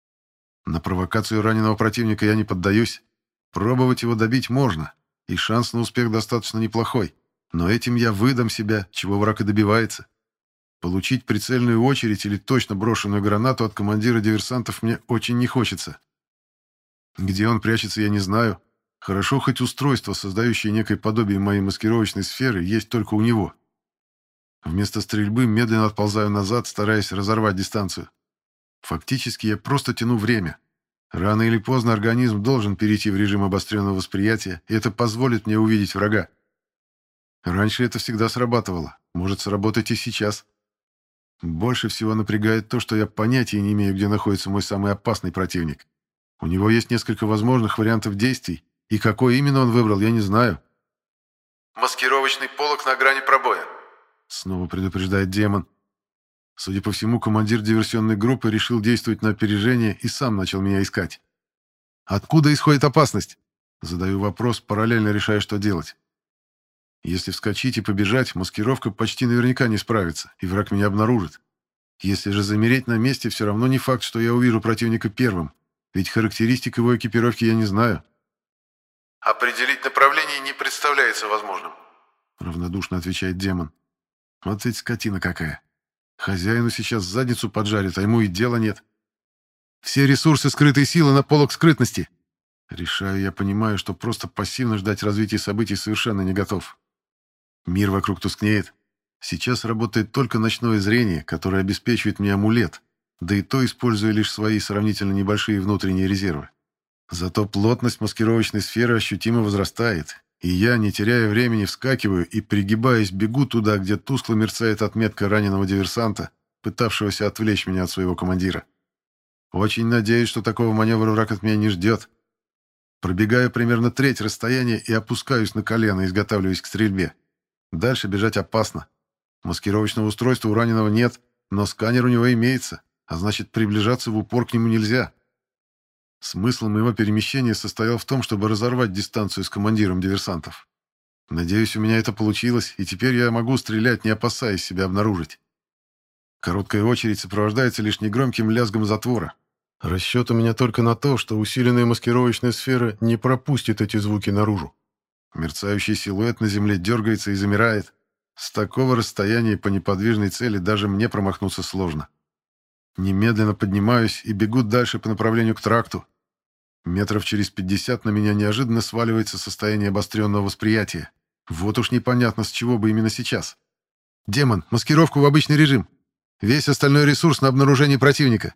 На провокацию раненого противника я не поддаюсь. Пробовать его добить можно, и шанс на успех достаточно неплохой. Но этим я выдам себя, чего враг и добивается. Получить прицельную очередь или точно брошенную гранату от командира диверсантов мне очень не хочется. Где он прячется, я не знаю. Хорошо, хоть устройство, создающее некое подобие моей маскировочной сферы, есть только у него. Вместо стрельбы медленно отползаю назад, стараясь разорвать дистанцию. Фактически я просто тяну время. Рано или поздно организм должен перейти в режим обостренного восприятия, и это позволит мне увидеть врага. Раньше это всегда срабатывало, может сработать и сейчас. Больше всего напрягает то, что я понятия не имею, где находится мой самый опасный противник. У него есть несколько возможных вариантов действий, и какой именно он выбрал, я не знаю. «Маскировочный полог на грани пробоя», — снова предупреждает демон. Судя по всему, командир диверсионной группы решил действовать на опережение и сам начал меня искать. «Откуда исходит опасность?» Задаю вопрос, параллельно решая, что делать. Если вскочить и побежать, маскировка почти наверняка не справится, и враг меня обнаружит. Если же замереть на месте, все равно не факт, что я увижу противника первым, ведь характеристик его экипировки я не знаю. «Определить направление не представляется возможным», — равнодушно отвечает демон. «Вот ведь скотина какая. Хозяину сейчас задницу поджарит, а ему и дела нет. Все ресурсы скрытой силы на полог скрытности». Решаю, я понимаю, что просто пассивно ждать развития событий совершенно не готов. Мир вокруг тускнеет. Сейчас работает только ночное зрение, которое обеспечивает мне амулет, да и то используя лишь свои сравнительно небольшие внутренние резервы. Зато плотность маскировочной сферы ощутимо возрастает, и я, не теряя времени, вскакиваю и, пригибаясь, бегу туда, где тускло мерцает отметка раненого диверсанта, пытавшегося отвлечь меня от своего командира. Очень надеюсь, что такого маневра враг от меня не ждет. Пробегаю примерно треть расстояния и опускаюсь на колено, изготавливаясь к стрельбе. Дальше бежать опасно. Маскировочного устройства у раненого нет, но сканер у него имеется, а значит, приближаться в упор к нему нельзя. Смысл моего перемещения состоял в том, чтобы разорвать дистанцию с командиром диверсантов. Надеюсь, у меня это получилось, и теперь я могу стрелять, не опасаясь себя обнаружить. Короткая очередь сопровождается лишь негромким лязгом затвора. Расчет у меня только на то, что усиленная маскировочная сфера не пропустит эти звуки наружу. Мерцающий силуэт на земле дергается и замирает. С такого расстояния по неподвижной цели даже мне промахнуться сложно. Немедленно поднимаюсь и бегу дальше по направлению к тракту. Метров через 50 на меня неожиданно сваливается состояние обостренного восприятия. Вот уж непонятно, с чего бы именно сейчас. «Демон, маскировку в обычный режим. Весь остальной ресурс на обнаружение противника».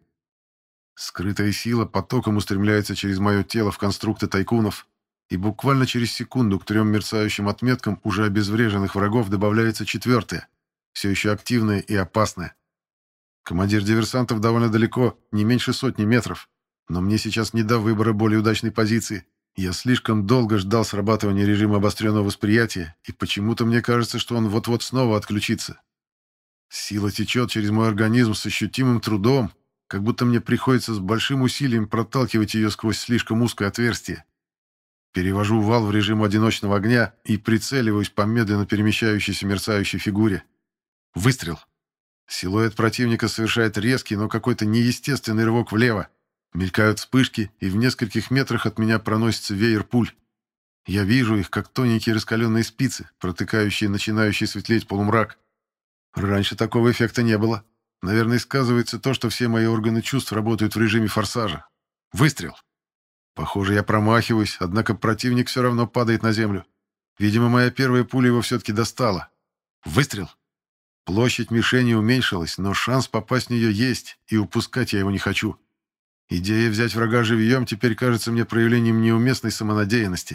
Скрытая сила потоком устремляется через мое тело в конструкты тайкунов, и буквально через секунду к 3 мерцающим отметкам уже обезвреженных врагов добавляется 4-я, все еще активная и опасная. Командир диверсантов довольно далеко, не меньше 100 метров, но мне сейчас не до выбора более удачной позиции. Я слишком долго ждал срабатывания режима обостренного восприятия, и почему-то мне кажется, что он вот-вот снова отключится. Сила течет через мой организм с ощутимым трудом, как будто мне приходится с большим усилием проталкивать ее сквозь слишком узкое отверстие. Перевожу вал в режим одиночного огня и прицеливаюсь по медленно перемещающейся мерцающей фигуре. Выстрел. Силуэт противника совершает резкий, но какой-то неестественный рывок влево. Мелькают вспышки, и в нескольких метрах от меня проносится веер пуль. Я вижу их, как тоненькие раскаленные спицы, протыкающие начинающий светлеть полумрак. Раньше такого эффекта не было. Наверное, сказывается то, что все мои органы чувств работают в режиме форсажа. Выстрел. Похоже, я промахиваюсь, однако противник все равно падает на землю. Видимо, моя первая пуля его все-таки достала. Выстрел. Площадь мишени уменьшилась, но шанс попасть в нее есть, и упускать я его не хочу. Идея взять врага живьем теперь кажется мне проявлением неуместной самонадеянности.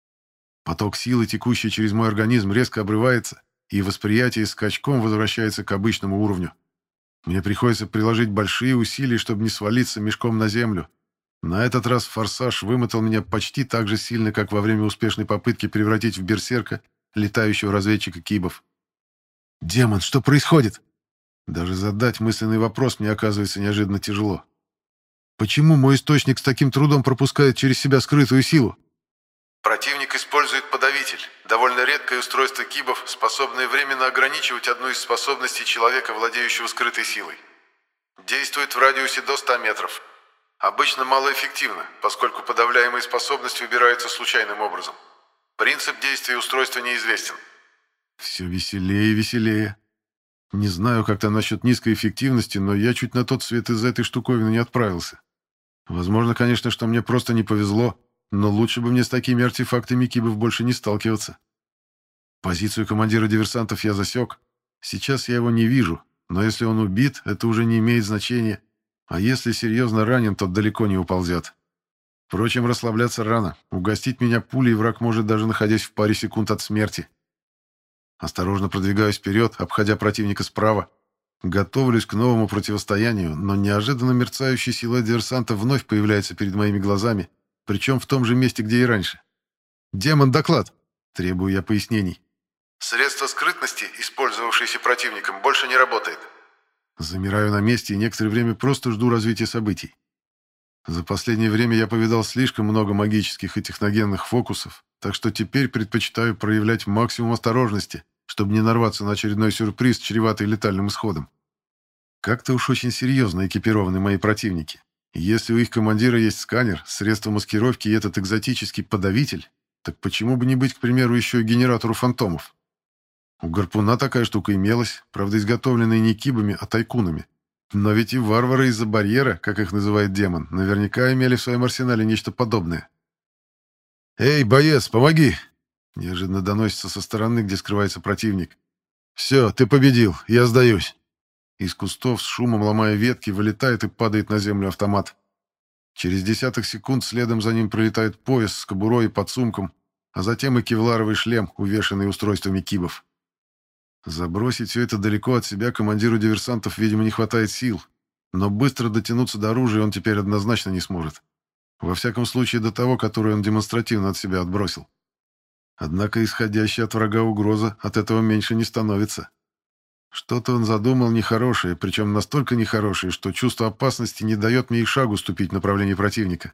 Поток силы, текущий через мой организм, резко обрывается, и восприятие скачком возвращается к обычному уровню. Мне приходится приложить большие усилия, чтобы не свалиться мешком на землю. На этот раз форсаж вымотал меня почти так же сильно, как во время успешной попытки превратить в берсерка летающего разведчика Кибов. «Демон, что происходит?» Даже задать мысленный вопрос мне оказывается неожиданно тяжело. Почему мой источник с таким трудом пропускает через себя скрытую силу? Противник использует подавитель, довольно редкое устройство Кибов, способное временно ограничивать одну из способностей человека, владеющего скрытой силой. Действует в радиусе до 100 метров. Обычно малоэффективно, поскольку подавляемая способность выбирается случайным образом. Принцип действия устройства неизвестен. Все веселее и веселее. Не знаю, как там насчет низкой эффективности, но я чуть на тот свет из-за этой штуковины не отправился. Возможно, конечно, что мне просто не повезло, но лучше бы мне с такими артефактами Кибов больше не сталкиваться. Позицию командира диверсантов я засек. Сейчас я его не вижу, но если он убит, это уже не имеет значения. А если серьезно ранен, то далеко не уползет. Впрочем, расслабляться рано. Угостить меня пулей враг может, даже находясь в паре секунд от смерти. Осторожно продвигаюсь вперед, обходя противника справа. Готовлюсь к новому противостоянию, но неожиданно мерцающий силуэт диверсанта вновь появляется перед моими глазами, причем в том же месте, где и раньше. «Демон, доклад!» — требую я пояснений. Средство скрытности, использовавшееся противником, больше не работает. Замираю на месте и некоторое время просто жду развития событий. За последнее время я повидал слишком много магических и техногенных фокусов, так что теперь предпочитаю проявлять максимум осторожности, чтобы не нарваться на очередной сюрприз, чреватый летальным исходом. Как-то уж очень серьезно экипированы мои противники. И если у их командира есть сканер, средство маскировки и этот экзотический подавитель, так почему бы не быть, к примеру, еще и генератору фантомов? У гарпуна такая штука имелась, правда, изготовленная не кибами, а тайкунами. Но ведь и варвары из-за барьера, как их называет демон, наверняка имели в своем арсенале нечто подобное. «Эй, боец, помоги!» Неожиданно доносится со стороны, где скрывается противник. «Все, ты победил, я сдаюсь». Из кустов с шумом, ломая ветки, вылетает и падает на землю автомат. Через десяток секунд следом за ним пролетает пояс с кобурой и подсумком, а затем и кевларовый шлем, увешанный устройствами кибов. Забросить все это далеко от себя командиру диверсантов, видимо, не хватает сил, но быстро дотянуться до оружия он теперь однозначно не сможет. Во всяком случае, до того, которое он демонстративно от себя отбросил. Однако исходящая от врага угроза от этого меньше не становится. Что-то он задумал нехорошее, причем настолько нехорошее, что чувство опасности не дает мне и шагу ступить в направлении противника.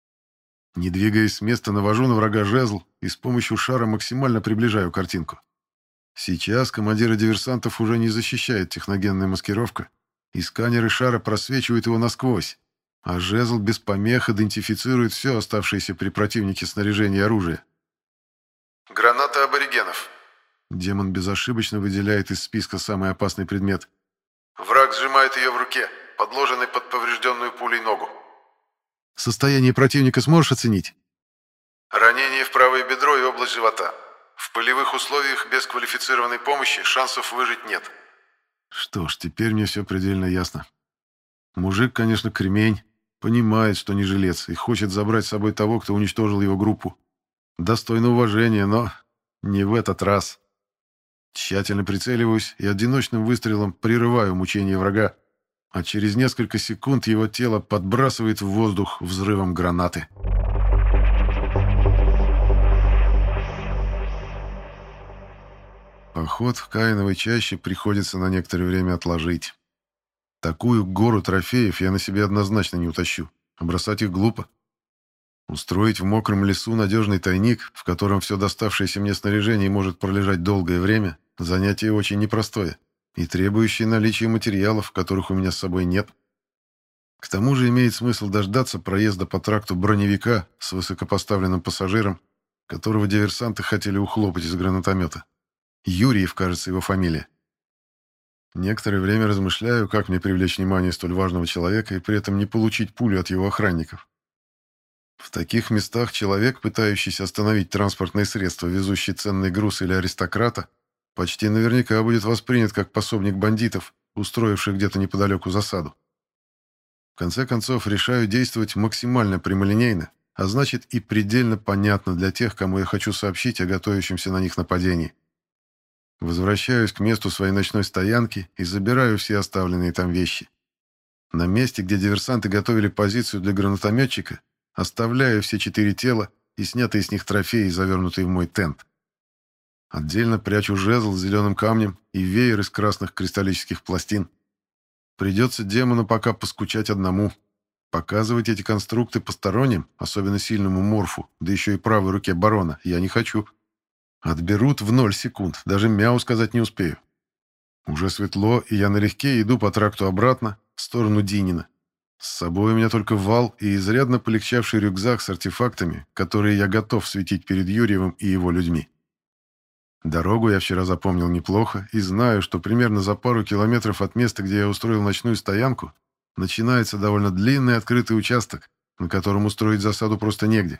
Не двигаясь с места, навожу на врага жезл и с помощью шара максимально приближаю картинку. Сейчас командира диверсантов уже не защищает техногенная маскировка, и сканеры шара просвечивают его насквозь, а жезл без помех идентифицирует все оставшееся при противнике снаряжение и оружие. Граната аборигенов. Демон безошибочно выделяет из списка самый опасный предмет. Враг сжимает ее в руке, подложенный под поврежденную пулей ногу. Состояние противника сможешь оценить? Ранение в правое бедро и область живота. В полевых условиях без квалифицированной помощи шансов выжить нет. Что ж, теперь мне все предельно ясно. Мужик, конечно, кремень, понимает, что не жилец, и хочет забрать с собой того, кто уничтожил его группу. Достойно уважения, но не в этот раз. Тщательно прицеливаюсь и одиночным выстрелом прерываю мучение врага, а через несколько секунд его тело подбрасывает в воздух взрывом гранаты. Поход в Каиновой чаще приходится на некоторое время отложить. Такую гору трофеев я на себе однозначно не утащу, а бросать их глупо. Устроить в мокром лесу надежный тайник, в котором все доставшееся мне снаряжение может пролежать долгое время, занятие очень непростое и требующее наличия материалов, которых у меня с собой нет. К тому же имеет смысл дождаться проезда по тракту броневика с высокопоставленным пассажиром, которого диверсанты хотели ухлопать из гранатомета. Юрьев, кажется, его фамилия. Некоторое время размышляю, как мне привлечь внимание столь важного человека и при этом не получить пулю от его охранников. В таких местах человек, пытающийся остановить транспортное средство, везущий ценный груз или аристократа, почти наверняка будет воспринят как пособник бандитов, устроивших где-то неподалеку засаду. В конце концов, решаю действовать максимально прямолинейно, а значит и предельно понятно для тех, кому я хочу сообщить о готовящемся на них нападении. Возвращаюсь к месту своей ночной стоянки и забираю все оставленные там вещи. На месте, где диверсанты готовили позицию для гранатометчика, оставляю все 4 тела и снятые с них трофеи, завернутые в мой тент. Отдельно прячу жезл с зеленым камнем и веер из красных кристаллических пластин. Придется демону пока поскучать одному. Показывать эти конструкты посторонним, особенно сильному морфу, да еще и правой руке барона, я не хочу. Отберут в 0 секунд, даже мяу сказать не успею. Уже светло, и я налегке иду по тракту обратно, в сторону Динина. С собой у меня только вал и изрядно полегчавший рюкзак с артефактами, которые я готов светить перед Юрьевым и его людьми. Дорогу я вчера запомнил неплохо и знаю, что примерно за пару километров от места, где я устроил ночную стоянку, начинается довольно длинный открытый участок, на котором устроить засаду просто негде.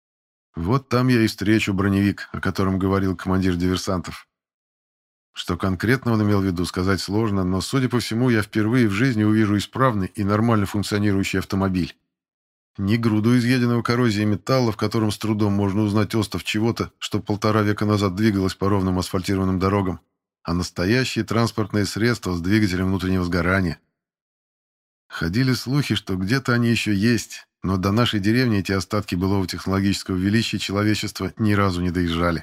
Вот там я и встречу броневик, о котором говорил командир диверсантов. Что конкретно он имел в виду, сказать сложно, но, судя по всему, я впервые в жизни увижу исправный и нормально функционирующий автомобиль. Не груду изъеденного коррозией металла, в котором с трудом можно узнать остов чего-то, что 1,5 века назад двигалось по ровным асфальтированным дорогам, а настоящее транспортное средство с двигателем внутреннего сгорания. Ходили слухи, что где-то они еще есть, но до нашей деревни эти остатки былого технологического величия человечества ни разу не доезжали.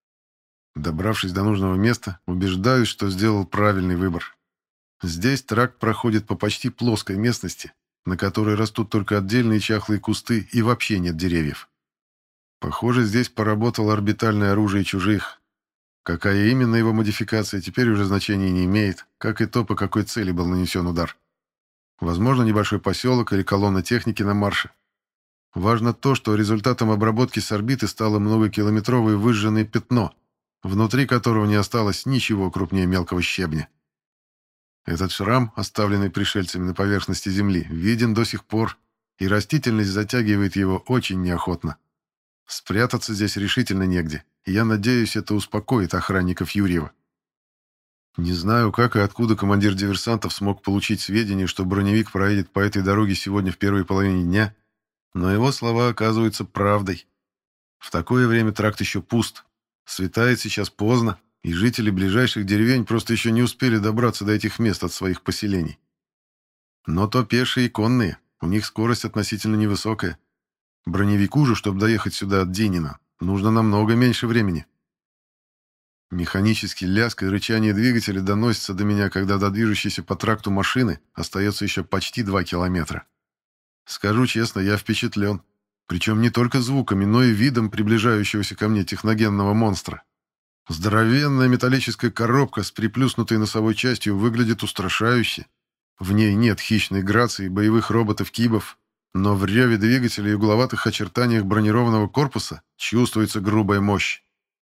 Добравшись до нужного места, убеждаюсь, что сделал правильный выбор. Здесь тракт проходит по почти плоской местности, на которой растут только отдельные чахлые кусты и вообще нет деревьев. Похоже, здесь поработало орбитальное оружие чужих. Какая именно его модификация, теперь уже значения не имеет, как и то, по какой цели был нанесен удар. Возможно, небольшой поселок или колонна техники на марше. Важно то, что результатом обработки с орбиты стало многокилометровое выжженное пятно, внутри которого не осталось ничего крупнее мелкого щебня. Этот шрам, оставленный пришельцами на поверхности Земли, виден до сих пор, и растительность затягивает его очень неохотно. Спрятаться здесь решительно негде, и я надеюсь, это успокоит охранников Юрьева. Не знаю, как и откуда командир диверсантов смог получить сведения, что броневик проедет по этой дороге сегодня в первой половине дня, но его слова оказываются правдой. В такое время тракт еще пуст. Светает сейчас поздно, и жители ближайших деревень просто еще не успели добраться до этих мест от своих поселений. Но то пешие и конные, у них скорость относительно невысокая. Броневику же, чтобы доехать сюда от Динина, нужно намного меньше времени. Механический лязг и рычание двигателя доносятся до меня, когда до движущейся по тракту машины остается еще почти 2 километра. Скажу честно, я впечатлен. Причем не только звуками, но и видом приближающегося ко мне техногенного монстра. Здоровенная металлическая коробка с приплюснутой носовой частью выглядит устрашающе. В ней нет хищной грации боевых роботов-кибов, но в реве двигателя и угловатых очертаниях бронированного корпуса чувствуется грубая мощь.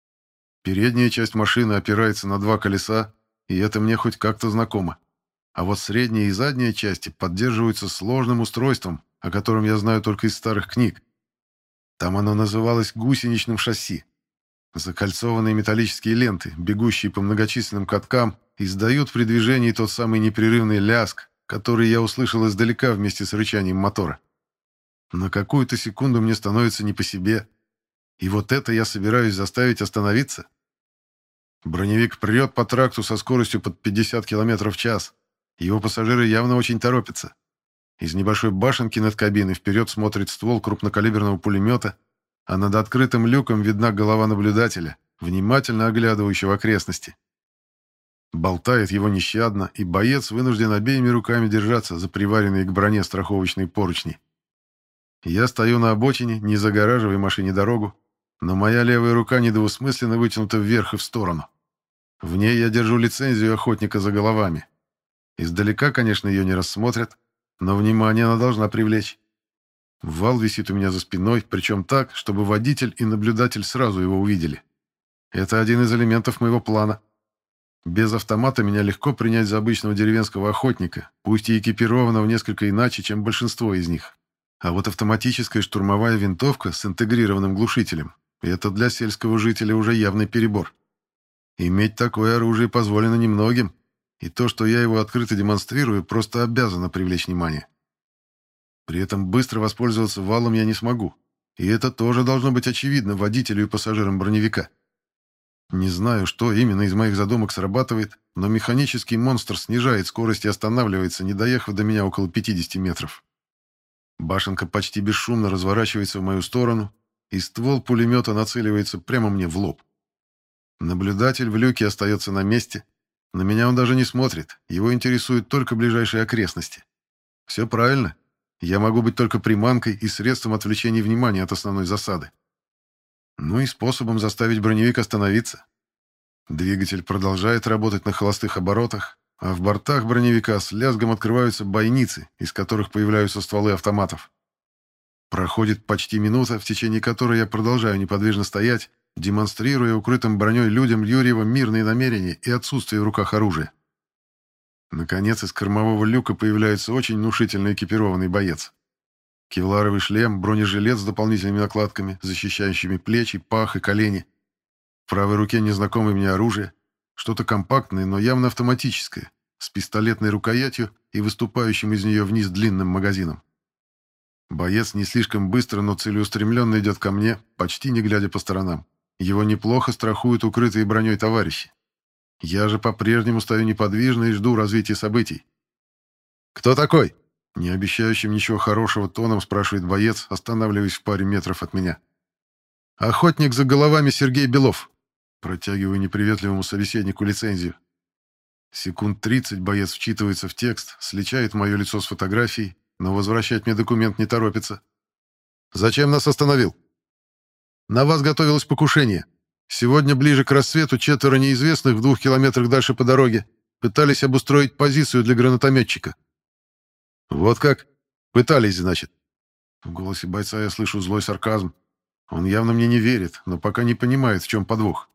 Передняя часть машины опирается на два колеса, и это мне хоть как-то знакомо. А вот средняя и задняя части поддерживаются сложным устройством, о котором я знаю только из старых книг. Там оно называлось гусеничным шасси. Закольцованные металлические ленты, бегущие по многочисленным каткам, издают при движении тот самый непрерывный ляск, который я услышал издалека вместе с рычанием мотора. На какую-то секунду мне становится не по себе. И вот это я собираюсь заставить остановиться? Броневик прет по тракту со скоростью под 50 км в час. Его пассажиры явно очень торопятся. Из небольшой башенки над кабиной вперед смотрит ствол крупнокалиберного пулемета, а над открытым люком видна голова наблюдателя, внимательно оглядывающего окрестности. Болтает его нещадно, и боец вынужден обеими руками держаться за приваренные к броне страховочные поручни. Я стою на обочине, не загораживая машине дорогу, но моя левая рука недвусмысленно вытянута вверх и в сторону. В ней я держу лицензию охотника за головами. Издалека, конечно, ее не рассмотрят, но внимание она должна привлечь. Вал висит у меня за спиной, причем так, чтобы водитель и наблюдатель сразу его увидели. Это один из элементов моего плана. Без автомата меня легко принять за обычного деревенского охотника, пусть и экипированного несколько иначе, чем большинство из них. А вот автоматическая штурмовая винтовка с интегрированным глушителем — это для сельского жителя уже явный перебор. Иметь такое оружие позволено немногим, и то, что я его открыто демонстрирую, просто обязано привлечь внимание. При этом быстро воспользоваться валом я не смогу, и это тоже должно быть очевидно водителю и пассажирам броневика. Не знаю, что именно из моих задумок срабатывает, но механический монстр снижает скорость и останавливается, не доехав до меня около 50 метров. Башенка почти бесшумно разворачивается в мою сторону, и ствол пулемета нацеливается прямо мне в лоб. Наблюдатель в люке остается на месте. На меня он даже не смотрит, его интересуют только ближайшие окрестности. Все правильно. Я могу быть только приманкой и средством отвлечения внимания от основной засады. Ну и способом заставить броневик остановиться. Двигатель продолжает работать на холостых оборотах, а в бортах броневика с лязгом открываются бойницы, из которых появляются стволы автоматов. Проходит почти минута, в течение которой я продолжаю неподвижно стоять, демонстрируя укрытым броней людям Юрьева мирные намерения и отсутствие в руках оружия. Наконец, из кормового люка появляется очень внушительно экипированный боец. Кевларовый шлем, бронежилет с дополнительными накладками, защищающими плечи, пах и колени. В правой руке незнакомое мне оружие, что-то компактное, но явно автоматическое, с пистолетной рукоятью и выступающим из нее вниз длинным магазином. Боец не слишком быстро, но целеустремленно идет ко мне, почти не глядя по сторонам. Его неплохо страхуют укрытые броней товарищи. Я же по-прежнему стою неподвижно и жду развития событий. «Кто такой?» Не обещающим ничего хорошего тоном спрашивает боец, останавливаясь в паре метров от меня. «Охотник за головами Сергей Белов». Протягиваю неприветливому собеседнику лицензию. Секунд 30 боец вчитывается в текст, сличает мое лицо с фотографией, но возвращать мне документ не торопится. «Зачем нас остановил?» «На вас готовилось покушение. Сегодня ближе к рассвету 4 неизвестных в 2 километрах дальше по дороге пытались обустроить позицию для гранатометчика». «Вот как? Пытались, значит?» В голосе бойца я слышу злой сарказм. Он явно мне не верит, но пока не понимает, в чем подвох.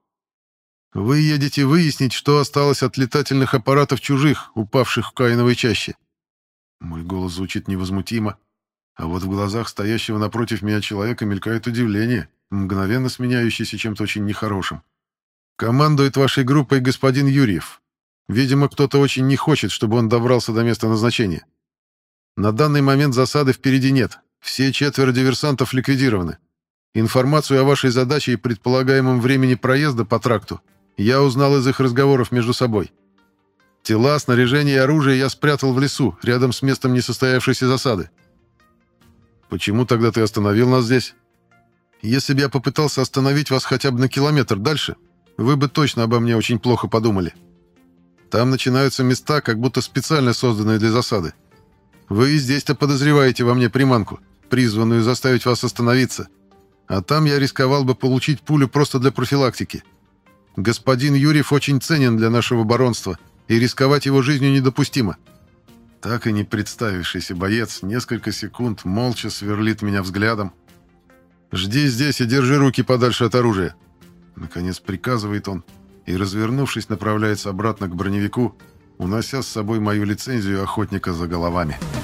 «Вы едете выяснить, что осталось от летательных аппаратов чужих, упавших в Каиновой чаще». Мой голос звучит невозмутимо, а вот в глазах стоящего напротив меня человека мелькает удивление, мгновенно сменяющееся чем-то очень нехорошим. «Командует вашей группой господин Юрьев. Видимо, кто-то очень не хочет, чтобы он добрался до места назначения. На данный момент засады впереди нет. Все 4 диверсантов ликвидированы. Информацию о вашей задаче и предполагаемом времени проезда по тракту я узнал из их разговоров между собой. Тела, снаряжение и оружие я спрятал в лесу, рядом с местом несостоявшейся засады. Почему тогда ты остановил нас здесь? Если бы я попытался остановить вас хотя бы на километр дальше, вы бы точно обо мне очень плохо подумали. Там начинаются места, как будто специально созданные для засады. Вы и здесь-то подозреваете во мне приманку, призванную заставить вас остановиться. А там я рисковал бы получить пулю просто для профилактики. Господин Юрьев очень ценен для нашего баронства, и рисковать его жизнью недопустимо». Так и не представившийся боец несколько секунд молча сверлит меня взглядом. «Жди здесь и держи руки подальше от оружия». Наконец приказывает он и, развернувшись, направляется обратно к броневику, унося с собой мою лицензию охотника за головами.